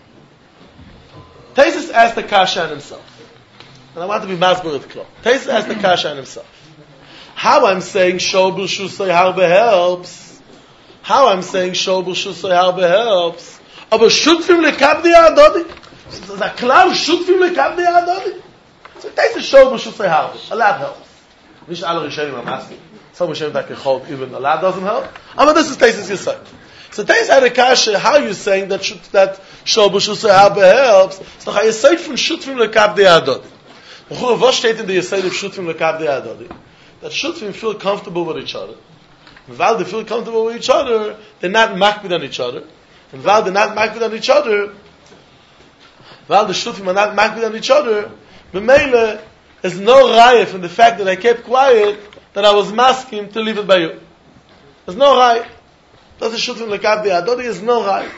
Taisus asked the Kasha on himself. And I want to be masbur with Klo. Taisus asked the Kasha on himself. How I'm saying Shol B'Shusay Harbe helps. How I'm saying Shol B'Shusay Harbe helps. Aber Shutfim lekabdi ha'adodi. So the Klau Shutfim lekabdi ha'adodi. So Taisus Shol B'Shusay Harbe. A lot helps. Nicht alle Rishonim are asking. Some Rishonim that can hold even a lot doesn't help. But this is Taisus Yisrael. So Taisus had a Kasha, how are you saying that that Shol B'Shusay Harbe helps? It's like a Yisayt from Shutfim lekabdi ha'adodi. What steht in the Yisayt of Shutfim lekabdi ha'adodi? That Shutfim feel comfortable with each other. And while they feel comfortable with each other, they're not makbid on each other. And while they're not makbid on each other, while the Shutfim are not makbid on each other, B'meile, there's no raya from the fact that I kept quiet that I was masking to leave it by you. There's no raya. That's the Shutfim lekabdi ha'adodi, there's no raya.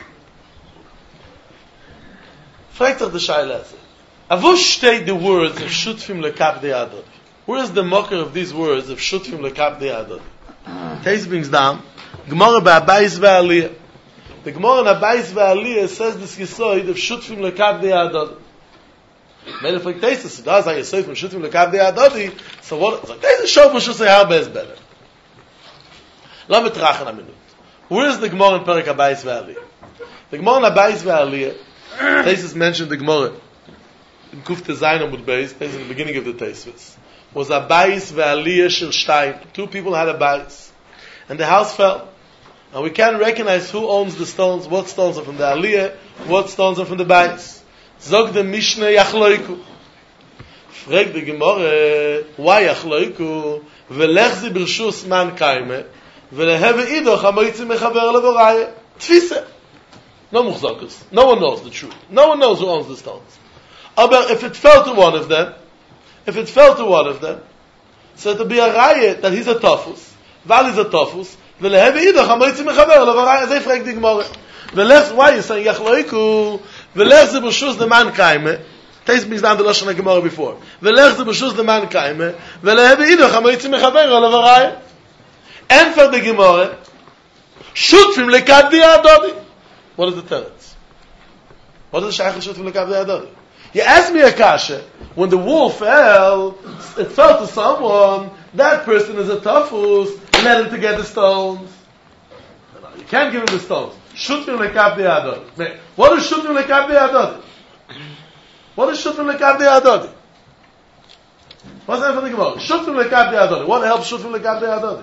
Fragt sich the Shaila. Avu state the words of Shutfim lekabdi ha'adodi. Where is the mocker of these words of Shutfim lekabdi ha'adodi? Teis brings down Gemara ba'Abayis ve'Aliyah. The Gemara in Abayis ve'Aliyah says this Yisoid of Shutfim lekabdi ha'adodi. Made it like Teis. It does like Yisoid from Shutfim lekabdi ha'adodi. So what? It's like Teis Shol B'Shusay Harbe is better. Let me trachen a minute. Where is the Gemara in Perek Abayis ve'Aliyah? The Gemara in Abayis ve'Aliyah. Teis mentioned the Gemara in Kuf Tezayin Amud Beis. Teis in the beginning of the Teisvis. was a bayis ve'aliyah shel shtayim. Two people had a bayis. And the house fell. And we can't recognize who owns the stones, what stones are from the aliyah, what stones are from the bayis. Zog the Mishnah yachloiku. Frag the Gemara, why yachloiku? Velech zi b'rshus man kaime, veleheve idoch hamoitzi mechaver levoraya. Tfisa. No muchzakus. No one knows the truth. No one knows who owns the stones. But if it fell to one of them, if it fell to one of them, so it will be a raya that he's a tofus, Val is a tofus, veleheve idoch hamoitzi mechaver levoraya. Zay frag the Gemara. Velech, why are you saying yachloiku? Velech zi b'rshus the man kaime. Taste me down the Lashon HaGemara before. Velech zi b'rshus the man kaime, veleheve idoch hamoitzi mechaver levoraya. And for the Gemara, shutfim lekad di'adodi. What is the teretz? What is the shaykh shutfim lekad di'adodi? You asked me a kasha, when the wall fell, it fell to someone, that person is a tafus, let him to get the stones. You can't give him the stones. Shutfim lekad di'adodi. What is shutfim lekad di'adodi? What is shutfim lekad di'adodi? What's that for the Gemara? Shutfim lekad di'adodi. What helps shutfim lekad di'adodi?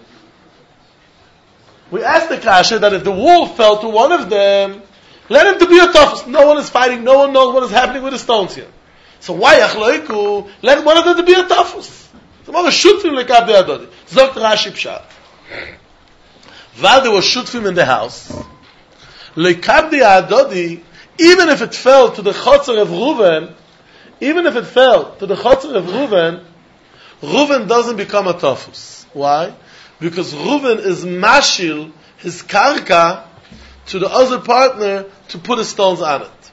We asked the kasha that if the wall fell to one of them, let him to be a tofus. No one is fighting. No one knows what is happening with the stones here. So why achloiku? Let one of them to be a tofus. So what was shutfim lekab de'adodi? Zogt Rashi pshat. While there was shutfim in the house, lekab de'adodi, even if it fell to the chotzer of Reuven, even if it fell to the chotzer of Reuven, Reuven doesn't become a tofus. Why? Because Reuven is mashil his karka to the other partner to put his stones on it.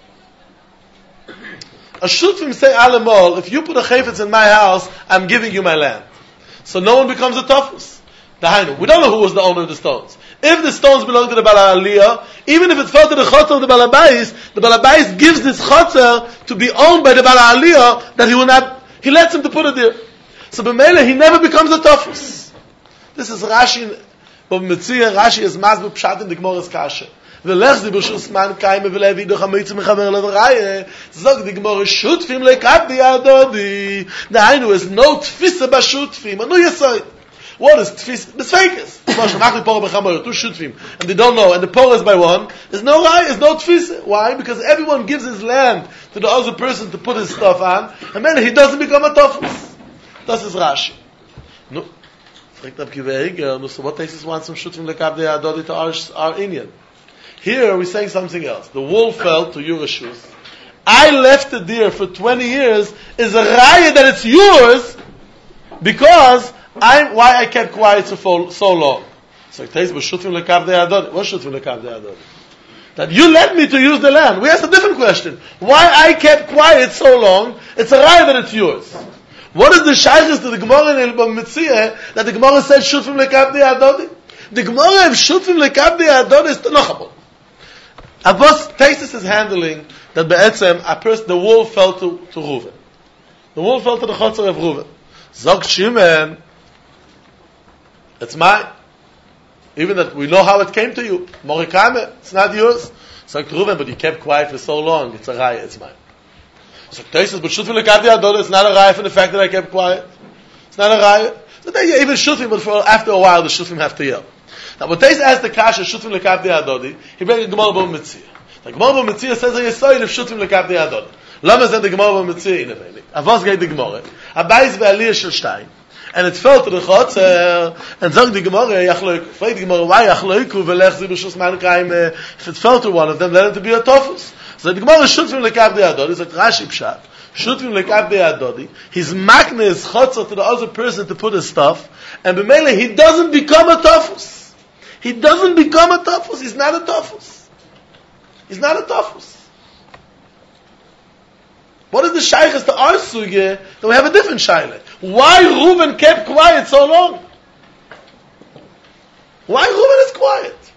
A shutfim say alamol, if you put a chayfetz in my house, I'm giving you my land. So no one becomes a tofus. We don't know who was the owner of the stones. If the stones belong to the Bala Aliyah, even if it fell to the chotzer of the Balabais, the Balabais gives this chotzer to be owned by the Bala Aliyah, that he will not, he lets him to put it there. So b'meila, he never becomes a tofus. This is Rashi, but Metzia, Rashi is mazbu pshat in the Gemara's kasha. Velech zi b'rshus man kaime v'levi idoch hamoitzi mechaver levoraya. Zog the Gemara, shutfim lekad di'adodi. Dahainu is no tfisa b'shutfim. Anu yesoid. What is tfisa? B'sfeikes. Moshe, machli porah b'chamoyer, two shutfim, and they don't know, and the porah is by one. There's no raya, there's no tfisa. Why? Because everyone gives his land to the other person to put his stuff on, and then he doesn't become a tofus. This is Rashi. No. So what takes us one some shutfim lekab de'adodi to our, our Indian? Here we're saying something else. The wool fell to your reshus. I left it there for twenty years is a raya that it's yours because I why I kept quiet so, so long. So it takes shutfim lekab de'adodi. What shutfim lekab de'adodi? That you let me to use the land. We asked a different question. Why I kept quiet so long? It's a raya that it's yours. What is the shaykhis to the Gemara in El Metzia that the Gemara says shutfim lekab de'adodi? The Gemara of shutfim lekab de'adodi is tenochabot. Abbas Taisus is handling that be'etzem a person the wall fell to to Reuven. The wall fell to the chotzer of Reuven. Zog Shimon, it's mine. Even that we know how it came to you. Morikame, it's not yours. Zog Reuven, but you kept quiet for so long. It's a raya, it's mine. So Taisus, but shutfim lekab de'adodi, it's not a raya for the fact that I kept quiet. It's not a raya. So they even shutfim, but for after a while the shutfim have to yell. Now, when Taisus asked the kasha shutfim lekab de'adodi, he brings the Gemara Bava Metzia. The Gemara Bava Metzia says a yesoid of shutfim lekab de'adodi. Lama said the Gemara Bava Metzia in a minute. Avos gave the Gemara. Abayis ve'aliyah shel shtayim. And it fell to the chotzer, and zog the Gemara, yachloiku. Frag the Gemara, why yachloiku ve'lech zi b'rshus man kaim? If it fell to one of them, let it to be a tofus. So the Gemara shutfim lekab de'adodi, it's like Rashi pshat. Shutfim lekab de'adodi. His makne is chotzer to the other person to put his stuff, and b'meile he doesn't become a tofus. He doesn't become a tofus. He's not a tofus. He's not a tofus. What is the shaykhs to our sugya that we have a different shaykh? Why Reuven kept quiet so long? Why Reuven is quiet?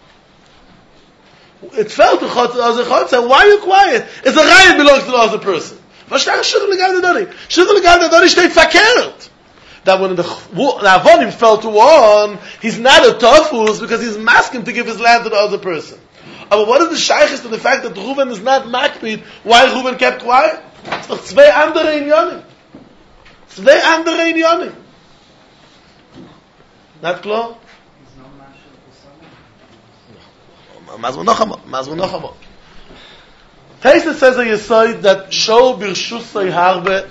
It fell to Chotzer, Chotzer. Why are you quiet? It's a raya belongs to the other person. Shutfim lekab de'adodi. Shutfim lekab de'adodi steht verkehrt. That when the Avonim fell to one, he's not a tofus because he's masking to give his land to the other person. But what is the shaykhis to the fact that Reuven is not makpid? Why Reuven kept quiet? It's noch zwei andere Inyanim. Zwei andere Inyanim. Not klar? Mazmu noch einmal. Mazmu noch einmal. Taisa says a Yesod that Shol Birshusay Harbe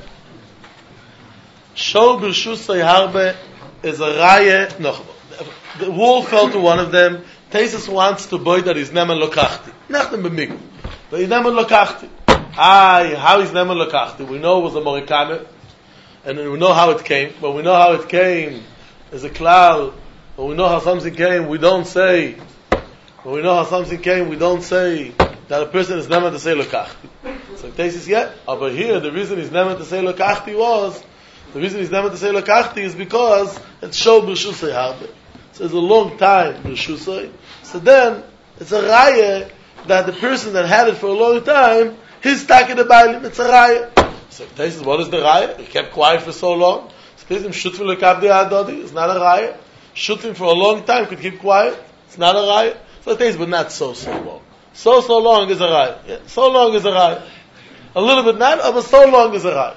Shol Birshusay Harbe is a Raya noch. The wall fell to one of them. Taisus wants to boy that he's Neman Lokachti. Nachtem b'mig. But he's Neman Lokachti. Aye, how is Neman Lokachti? We know it was a Morikane. And we know how it came. But we know how it came as a cloud. But we know how something came. We don't say. But we know how something came. We don't say that a person is never to say Lokachti. So Taisus, yeah. But here, the reason he's never to say Lokachti was, the reason he's never to say Lokachti is because it's Shol B'Rshusay Harbe. So it's a long time, B'Rshusay. So then, it's a Raya that the person that had it for a long time, his tak in the Bailim, it's a Raya. So Taisus, what is the Raya? He kept quiet for so long. So Taisus, Shutvim Lekabdi Adodi, it's not a Raya. Shutvim for a long time could keep quiet, it's not a Raya. So Taisus, but not so, so long. So, so long is a Raya. Yeah, so long is a Raya. A little bit not, but so long is a Raya.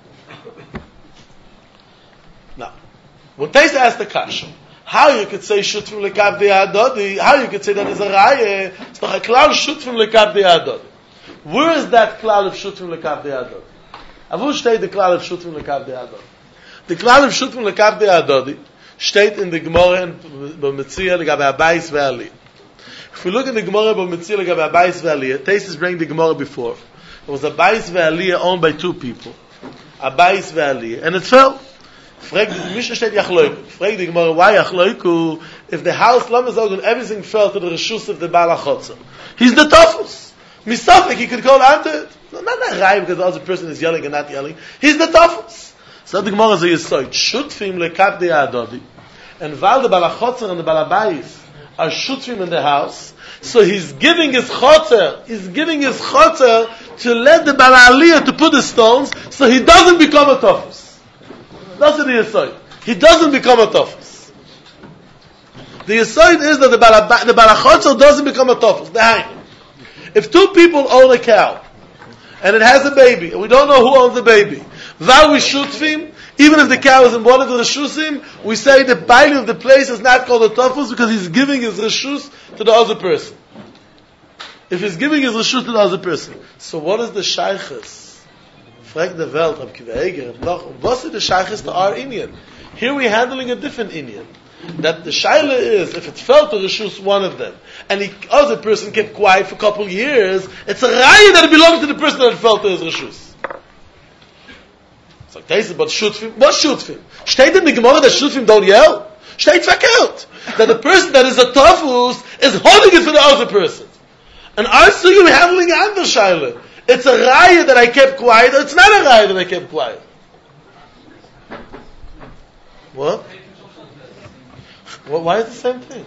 Now, when Taisus asked the Kasha, how you could say Shutvim Lekabdi Adodi, how you could say that is a Raya, it's not a cloud Shutvim Lekabdi Adodi. Where is that cloud of Shutvim Lekabdi Adodi? Avu steht the cloud of Shutvim Lekabdi Adodi. The cloud of Shutvim Lekabdi Adodi steht in the Gemara and B'Metzia Legabe Abayis Ve'Aliyah. If we look at the Gemara B'Metzia Legabe Abayis Ve'Aliyah, Taisus bring the Gemara before. It was Abayis Ve'Aliyah owned by two people. Abayis Ve'Aliyah. And it fell. Frag Mishnah steht Yachloiku. Frag the Gemara, why Yachloiku? If the house, Lamazog, and everything fell to the Reshus of the Baal HaChotzer. He's the toughest. Misafik, he could call onto it. No, not that right because the other person is yelling and not yelling. He's the toughest. So the Gemara says, Yesod, Shutfim lekabdi adodi. And while the Baal HaChotzer and the Baal HaBayis are Shutfim in the house, so he's giving his Chotzer, he's giving his Chotzer to let the Baal Aliyah to put the stones, so he doesn't become a toughest. That's the Yesod. He doesn't become a toughest. The Yesod is that the Baal HaChotzer doesn't become a toughest. Behind. If two people own a cow, and it has a baby, and we don't know who owns the baby, while we shutfim, even if the cow is in one of the reshusim, we say the baili of the place is not called a tafus because he's giving his reshus to the other person. If he's giving his reshus to the other person. So what is the shaykhis? Frag the Welt, Rab Kiva Eger, what's the shaykhis to our Indian? Here we're handling a different Indian. That the shaila is, if it fell to Reshus, one of them, and the other person kept quiet for a couple of years, it's a raya that it belongs to the person that fell to his Reshus. It's like, Taisus, but Shutfim, what Shutfim? Steht in the Gemara that Shutfim don't yell? Steht verkehrt. That the person that is a Tafus is holding it for the other person. And also you're handling another shaila. It's a raya that I kept quiet, or it's not a raya that I kept quiet. What? Well, why is the same thing?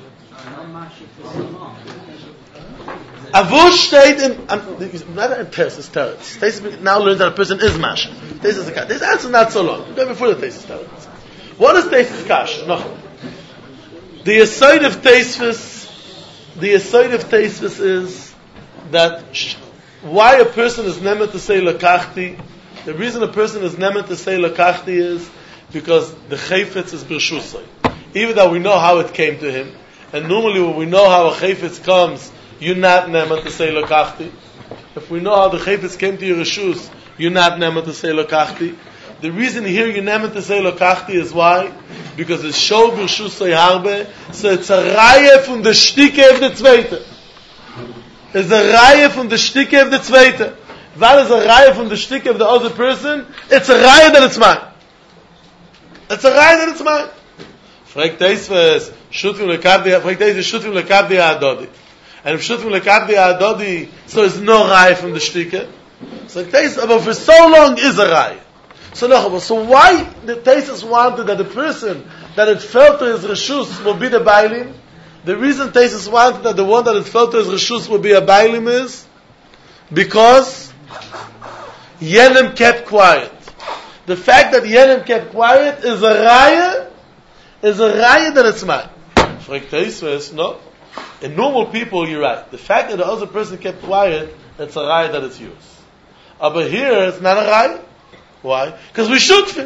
Avush stayed in, um, not in Tesis Teretz. Tesis now learns that a person is Masha. Tesis is a Kasha. This answer is not so long. Go before the Tesis Teretz. What is Tesis Kasha? No. The Yesod of Tesis, the Yesod of Tesis is that sh- why a person is never to say Lakachti. The reason a person is never to say Lakachti is because the Chayfetz is B'Rshusay. Even though we know how it came to him, and normally when we know how a chayfetz comes, you're not neman to say lokachti. If we know how the chayfetz came to your reshus, you're not neman to say lokachti. The reason here you're neman to say lokachti is why? Because it's shol b'rshusay harbe, so it's a raya from the shtike of the zweite. It's a raya from the shtike of the zweite. While it's a raya from the shtike of the other person, it's a raya that it's mine. It's a raya that it's mine. Fragt Teisves, Shutfim lekabdi, fragt Teisves, Shutfim lekabdi adodi. And if Shutfim lekabdi adodi, so it's no raya from the shtike. So Teisves, but for so long is a raya. So no, so why the Teisves wanted that the person that it fell to his reshus will be the bailim? The reason Teisves wanted that the one that it fell to his reshus will be a bailim is because Yenim kept quiet. The fact that Yenim kept quiet is a raya, is a raya that it's mine. Fragt Teisves, no. In normal people, you're right. The fact that the other person kept quiet, it's a raya that it's yours. But here, it's not a raya. Why? Because we shutfim.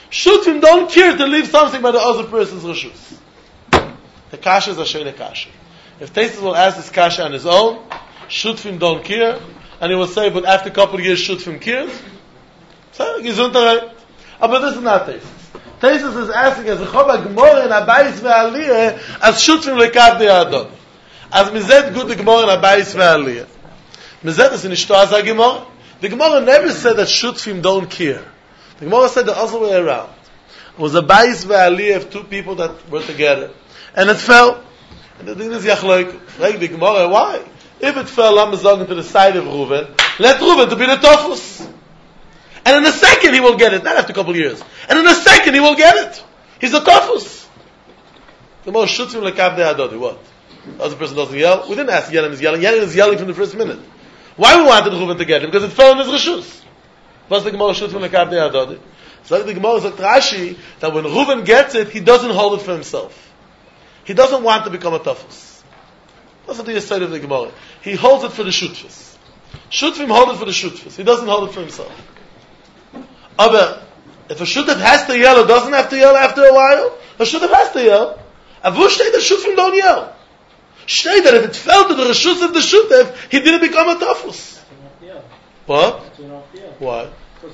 Shutfim don't care to leave something by the other person's reshus. The kasha is a shayna kasha. If Taisus will ask this kasha on his own, Shutfim don't care, and he will say, but after a couple of years, Shutfim cares. So, gesundheit. But this is not Taisus. Taisus is asking, as a Chova Gemorah in Abayis ve'aliyah, as Shutfim lekavdi ha'adon. As mizet good the Gemorah in Abayis ve'aliyah. Mizet is in Ishto as a Gemorah. The Gemorah never said that Shutfim don't care. The Gemorah said the other way around. It was Abayis ve'aliyah of two people that were together. And it fell. And the thing is Yachloik. Like the Gemorah, why? If it fell, I'm going to the side of Reuven. Let Reuven to be the Tofus. And in a second he will get it, not after a couple of years. And in a second he will get it. He's a Tofus. The Gemorah shoots him like Avdei Adodi. What? The other person doesn't yell. We didn't ask Yelim is yelling. Yelim is yelling from the first minute. Why we wanted Reuven to get it? Because it fell in his Rishus. Plus the Gemorah shoots him like Avdei Adodi. So the Gemorah said Rashi that when Reuven gets it, he doesn't hold it for himself. He doesn't want to become a Tofus. That's the side of the Gemara. He holds it for the Shutfis. Shutfim hold it for the Shutfis. He doesn't hold it for himself. But if a Shutf has to yell, it doesn't have to yell after a while. A Shutf has to yell. Avu shtei that Shutfim don't yell. Shtei that if it fell to the Rishus of the Shutf, he didn't become a Tofus. What? Why?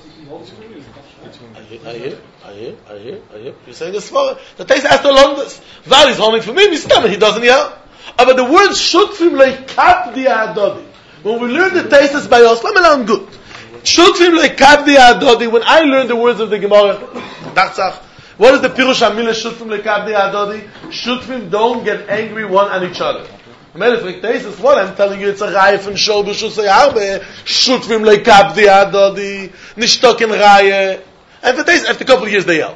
I hear, I hear, I hear, I hear. You're saying this for the taste has to learn this. Val is holding for me, he's stomach, he doesn't yell. But the word shutfim leikabdi adodi. When we learn the tastes by us, let me learn good. Shutfim leikabdi adodi. When I learn the words of the Gemara, what is the pirush hamila shutfim leikabdi adodi? Shutfim don't get angry one on each other. What I'm telling you, it's a raya from shol b'shusay harbe. Shutfim leikabdi adodi. Nishtok in raya. And for days, after a couple of years, they yell.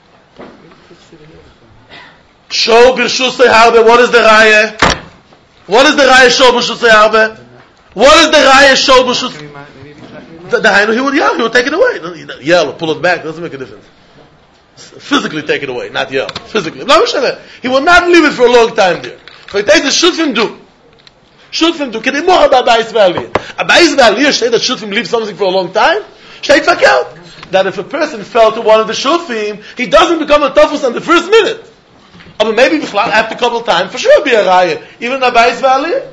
Shol b'shusay harbe. What is the raya? What is the raya shol b'shusay harbe? What is the raya shol b'shusay? The, the he would yell. He would take it away. Yell or pull it back doesn't make a difference. Physically take it away, not yell. Physically. He will not leave it for a long time there. So it takes the shutfim do. Shutfim do. Can more about Abayis ve'aliyah? Abayis ve'aliyah say that shutfim leave something for a long time. Shteit fakelt. That if a person fell to one of the shutfim, he doesn't become a tofus on the first minute. But maybe after a couple of times, for sure be a raya. Even Abayis ve'aliyah.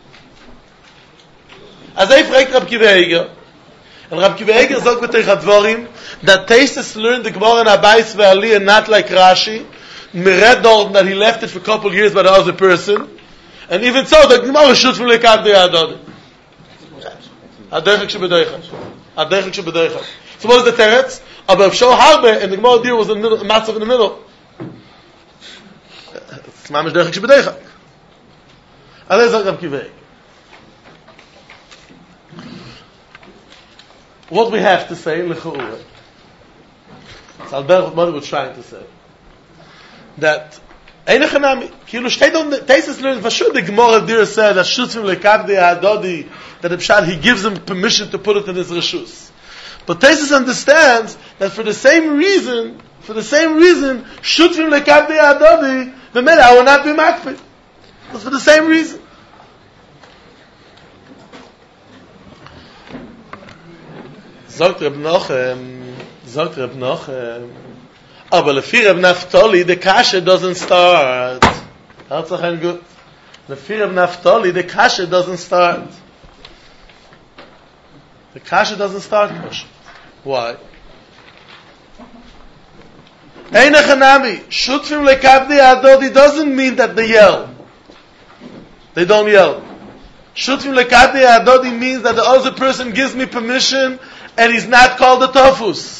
As I fragt Rab Kiva Eiger, and Rab Kiva Eiger sagt mit Dvorim, that Taisus learned the Gemara in Abayis ve'aliyah not like Rashi. We read that he left it for a couple of years by the other person, and even so, the Gemara shoots from lekad the adod. Adechik shebedeicha, adechik shebedeicha. So what is the teretz? Above Shol Harbe, and the Gemara deer was in the middle, matzah in the middle. It's mamish adechik shebedeicha. And there's Rab Kiva. What we have to say, l'chu'urah. It's Albert what Mori was trying to say. That Einachanami, Kilu Shtei don't Taisus learns for sure the Gemara there said that Shutzim lekavdi adodi, that the Pshat he gives him permission to put it in his reshus. But Taisus understands that for the same reason, for the same reason, Shutzim lekavdi adodi, the men I will not be makpid. It's for the same reason. Sagt Reb Nochem, sagt Reb Nochem. Aber lefi Reb Naftali, the kasha doesn't start. That's a good. Lefi Reb Naftali, the kasha doesn't start. The kasha doesn't start. Why? Einachanami, shutfim lekavdi adodi doesn't mean that they yell. They don't yell. Shutfim lekavdi adodi means that the other person gives me permission and he's not called a tofus.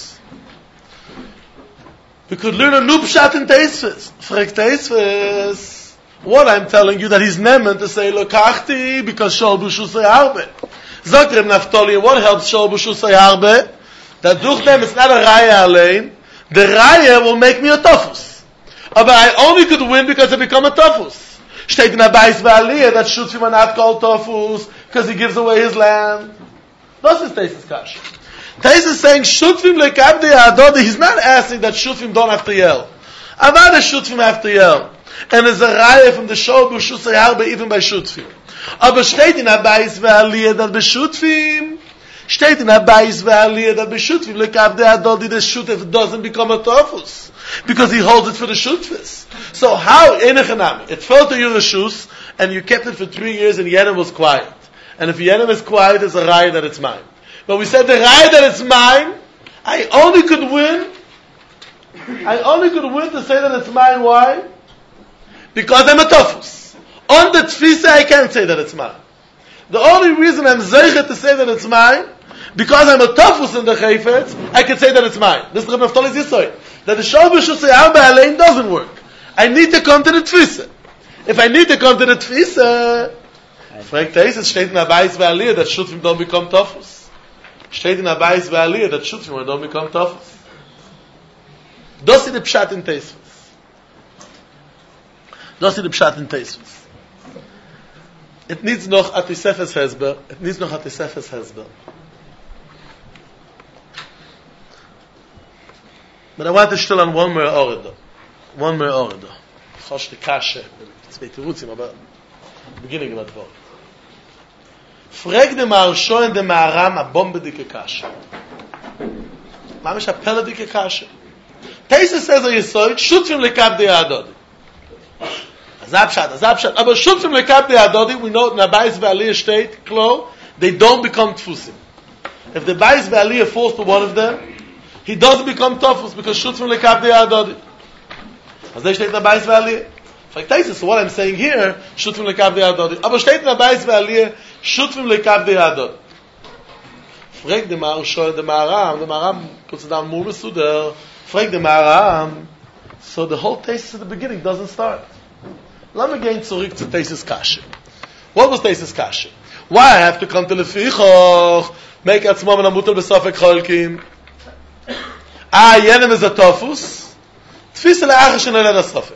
We could learn a new pshat in Teisves. Frek Teisves. What I'm telling you, that he's nemen to say, Lokachti, because Shol B'Shusay Harbe. Zok Reb Naftali, what helps Shol B'Shusay Harbe? That durch them, it's not a raya alein. The raya will make me a tofus. But I only could win because I become a tofus. Steht in Abayis ve'aliyah, that Shutzim are not called tofus, because he gives away his land. Das ist Teisves Kash. Taisus is saying, Shutfim lekavdi adodi, he's not asking that Shutfim don't have to yell. Avada Shutfim have to yell. And there's a raya from the Shol b'Shusay harbe, even by Shutfim. Aber steht in Abayis ve'aliyah that b'Shutfim, Steht in Abayis ve'aliyah that b'shutfim lekavdei adodi the shutef doesn't become a tofus because he holds it for the shutfis. So how enechanami? It fell to your reshus and you kept it for three years and Yenim was quiet. And if Yenim is quiet, it's a raya that it's mine. But we said the raya that it's mine, I only could win. I only could win to say that it's mine. Why? Because I'm a tofus. On the tfisa, I can't say that it's mine. The only reason I'm zeichet to say that it's mine, because I'm a tofus in the chayfetz, I can say that it's mine. This is Reb Naftali's yisoy. That the shor b'shusay arba alein doesn't work. I need to come to the tfisa. If I need to come to the tfisa, fragt er, es steht in Abayis ve'aliyah that shutfim don't become tofus. Steht in Abayis ve'aliyah that shutfim don't become tofus. Das ist the pshat in Teisvus. Das ist the pshat in Teisvus. It needs noch a Tosefes Hezber. It needs noch a Tosefes Hezber. But I want to still on one more order. One more order. Chosh the kashe. It's bei Terutzim, aber beginning of that word. Frag dem Arsho and dem Aram a bombe dike kashe. Mamish a pelle dike kashe. Teisvus says a Yisoid, shutfim lekavdei adodi. Azabshat, Azabshat. Aber shutfim lekavdei adodi, we know in Abayis ve'aliyah state, klo, they don't become tfusim. If the Abayis ve'aliyah falls to one of them, he doesn't become tofus because shutfim lekavdei adodi. As they state in Abayis ve'aliyah. Like Teisvus, so what I'm saying here, shutfim lekavdei adodi. Aber state in Abayis ve'aliyah, shutfim lekavdei adodi. Frag dem Arsho, dem Aram, dem Aram puts it down more besuder. Frag dem Aram. So the whole Teisvus at the beginning doesn't start. Let me gain zurück to Teisvus Kashe. What was Teisvus Kashe? Why I have to come to Lefichoch, make atzmam and amutel besafek cholkim? Ah, Yenim is a tofus. Tfisa le'acha sheneled asafek.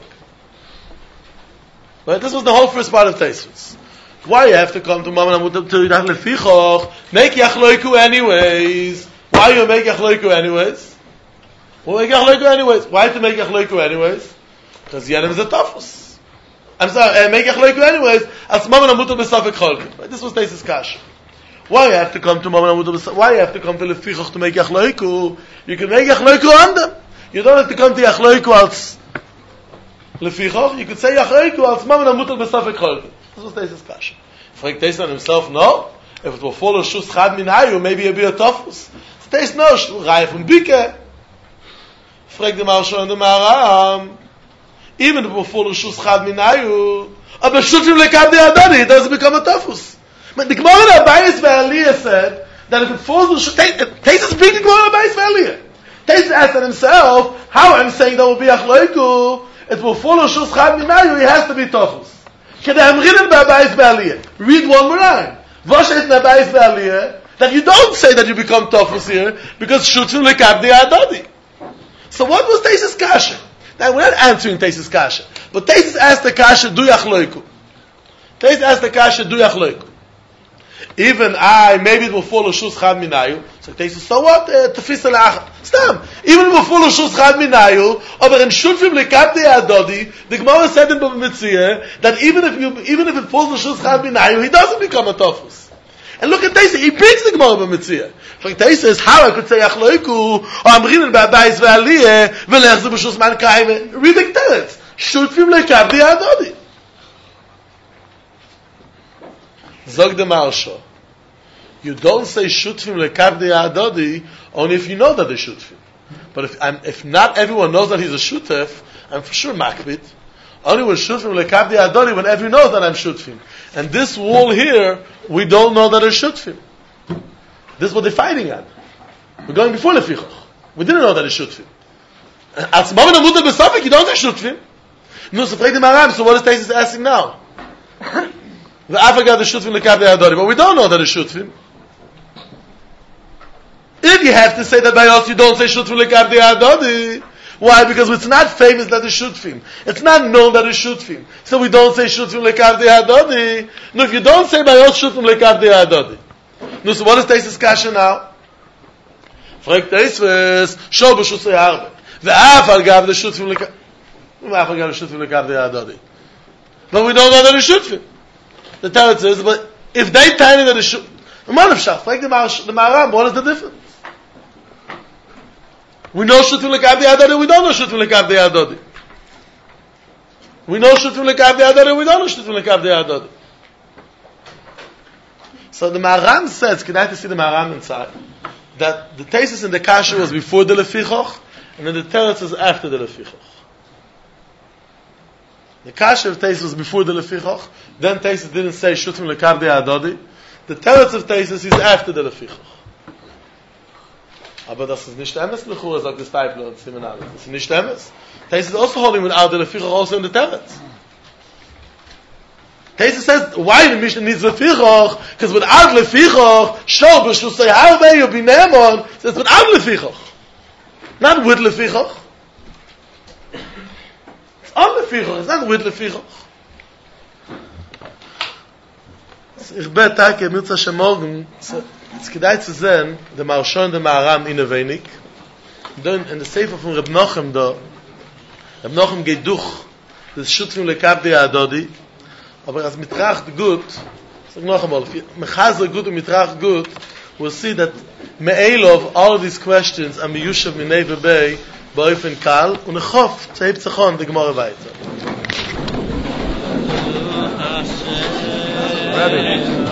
Right? This was the whole first part of Teisvus. Why you have to come to Mam and amutel to Lefichoch? Make yachloiku anyways. Why you make yachloiku anyways? Well, make yachloiku anyways. Why to make yachloiku anyways? Because Yenim is a tofus. I'm sorry, uh, make yachloiku anyways. As Mam and amutel besafek cholkim. This was Teisvus Kashe. Why you have to come to Mam and amutel besafek? Why you have to come to Lefichoch to make yachloiku? You can make yachloiku on them. You don't have to come to yachloiku als Lefichoch. You could say yachloiku als Mam and amutel besafek cholkim. This was Teisvus Kashe. Fragt Teisvus on himself, no. If it will follow shus chad min hayu, maybe it'll be a tofus. Teisvus no, raya from bike. Fragt dem Arsho and dem Aram. Even if it will follow shus chad min hayu, aber shutfim lekavdei adodi, it doesn't become a tofus. But the Gemara in Abayis ve'aliyah said that if it falls to Teisvus bring the Gemara in Abayis ve'aliyah. Teisvus asked himself, how I'm saying that will be achloiku, it will follow shus chad min hayu, it has to be tofus. Read one more line. Voshet Abayis ve'aliyah that you don't say that you become tofus here because shutfim lekavdei adodi. So what was Teisvus Kashe? Now we're not answering Teisvus Kashe, but Teisvus asked the Kashe, do yachloiku. Teisvus asked the Kashe, do yachloiku. Even I, maybe it will follow shus chad minayu. So Teisvus, so what? Tefisa le'achad. Stam. Even it will follow shus chad minayu, aber in shutfim lekavdei adodi, the Gemara said in Bava Metzia that even if you, even if it falls to shus chad minayu, he doesn't become a tofus. And look at Teisvus, he brings the Gemara Bava Metzia. Like Teisvus says, how I could say achloiku, or I'm reading about Abayis ve'aliyah, v'lechzu b'shus man kaim, read the teretz. Shutfim lekavdei adodi. Zog dem Arsho. You don't say shutfim lekavdei adodi only if you know that they're shutfim. But if I'm, if not everyone knows that he's a shutef, I'm for sure makbid. Only when shutfim lekavdei adodi when everyone knows that I'm shutfim. And this wall here, we don't know that it's shutfim. This is what they're fighting at. We're going before Lefichoch. We didn't know that it's shutfim. As Mam and amutel besafek, you don't say shutfim. No, so frag dem Aram. So what is Teisvus asking now? The Africa the shutfim lekavdei adodi, but we don't know that it's shutfim. If you have to say that by us, you don't say shutfim lekavdei adodi. Why? Because it's not famous that it's shutfim. It's not known that it's shutfim. So we don't say shutfim lekavdei adodi. No, if you don't say by us shutfim lekavdei adodi. No, so what is Teisvus Kashe now? Fragt Teisvus, shol b'shusay harbe. Ve'af al gav the shutfim lekavdei. Ve'af al gav the shutfim lekavdei adodi. But we don't know that it's shutfim. The Teretz says, but if they tell you that it's shutfim, Manavshach, frag the Maharam, what is the difference? We know Shutfim Lekabdi Adodi, we don't know Shutfim Lekabdi Adodi. We know Shutfim Lekabdi Adodi, we don't know Shutfim Lekabdi Adodi. So the Maharam says, can I have to see the Maharam inside, that the thesis in the Kasha was before the Lefichoch, and then the Teretz is after the Lefichoch. The Kasha of thesis was before the Lefichoch, then thesis didn't say Shutfim Lekabdi Adodi. The Teretz of thesis is after the Lefichoch. Aber das ist nicht emes, Lechura, sagt das Teipler und Simenal. Das ist nicht emes. Tesis is also holding without the Lefichoch also in the Teretz. Tesis says, why the Mishnah needs Lefichoch? Because without Lefichoch, Shol, but she'll say, how may you be Ne'emon? Says, without Lefichoch. Not with Lefichoch. It's on Lefichoch, it's not with Lefichoch. Ich bete, Tage, mir zu morgen, es gedei zu sehen, der Marshon, der Maharam, in der Wenig. Dann, in der Sefer von Reb Nochem da, Reb Nochem geht durch, das Shutfim Lekabdi Adodi, aber als mitracht gut, sag noch einmal, mechazer gut und mitracht gut, we'll see that me'elov, all of these questions, am Yushav Minei Vebei, באופן קל, ונחוף, צהיב צחון, דגמור הביתה. Rabbi.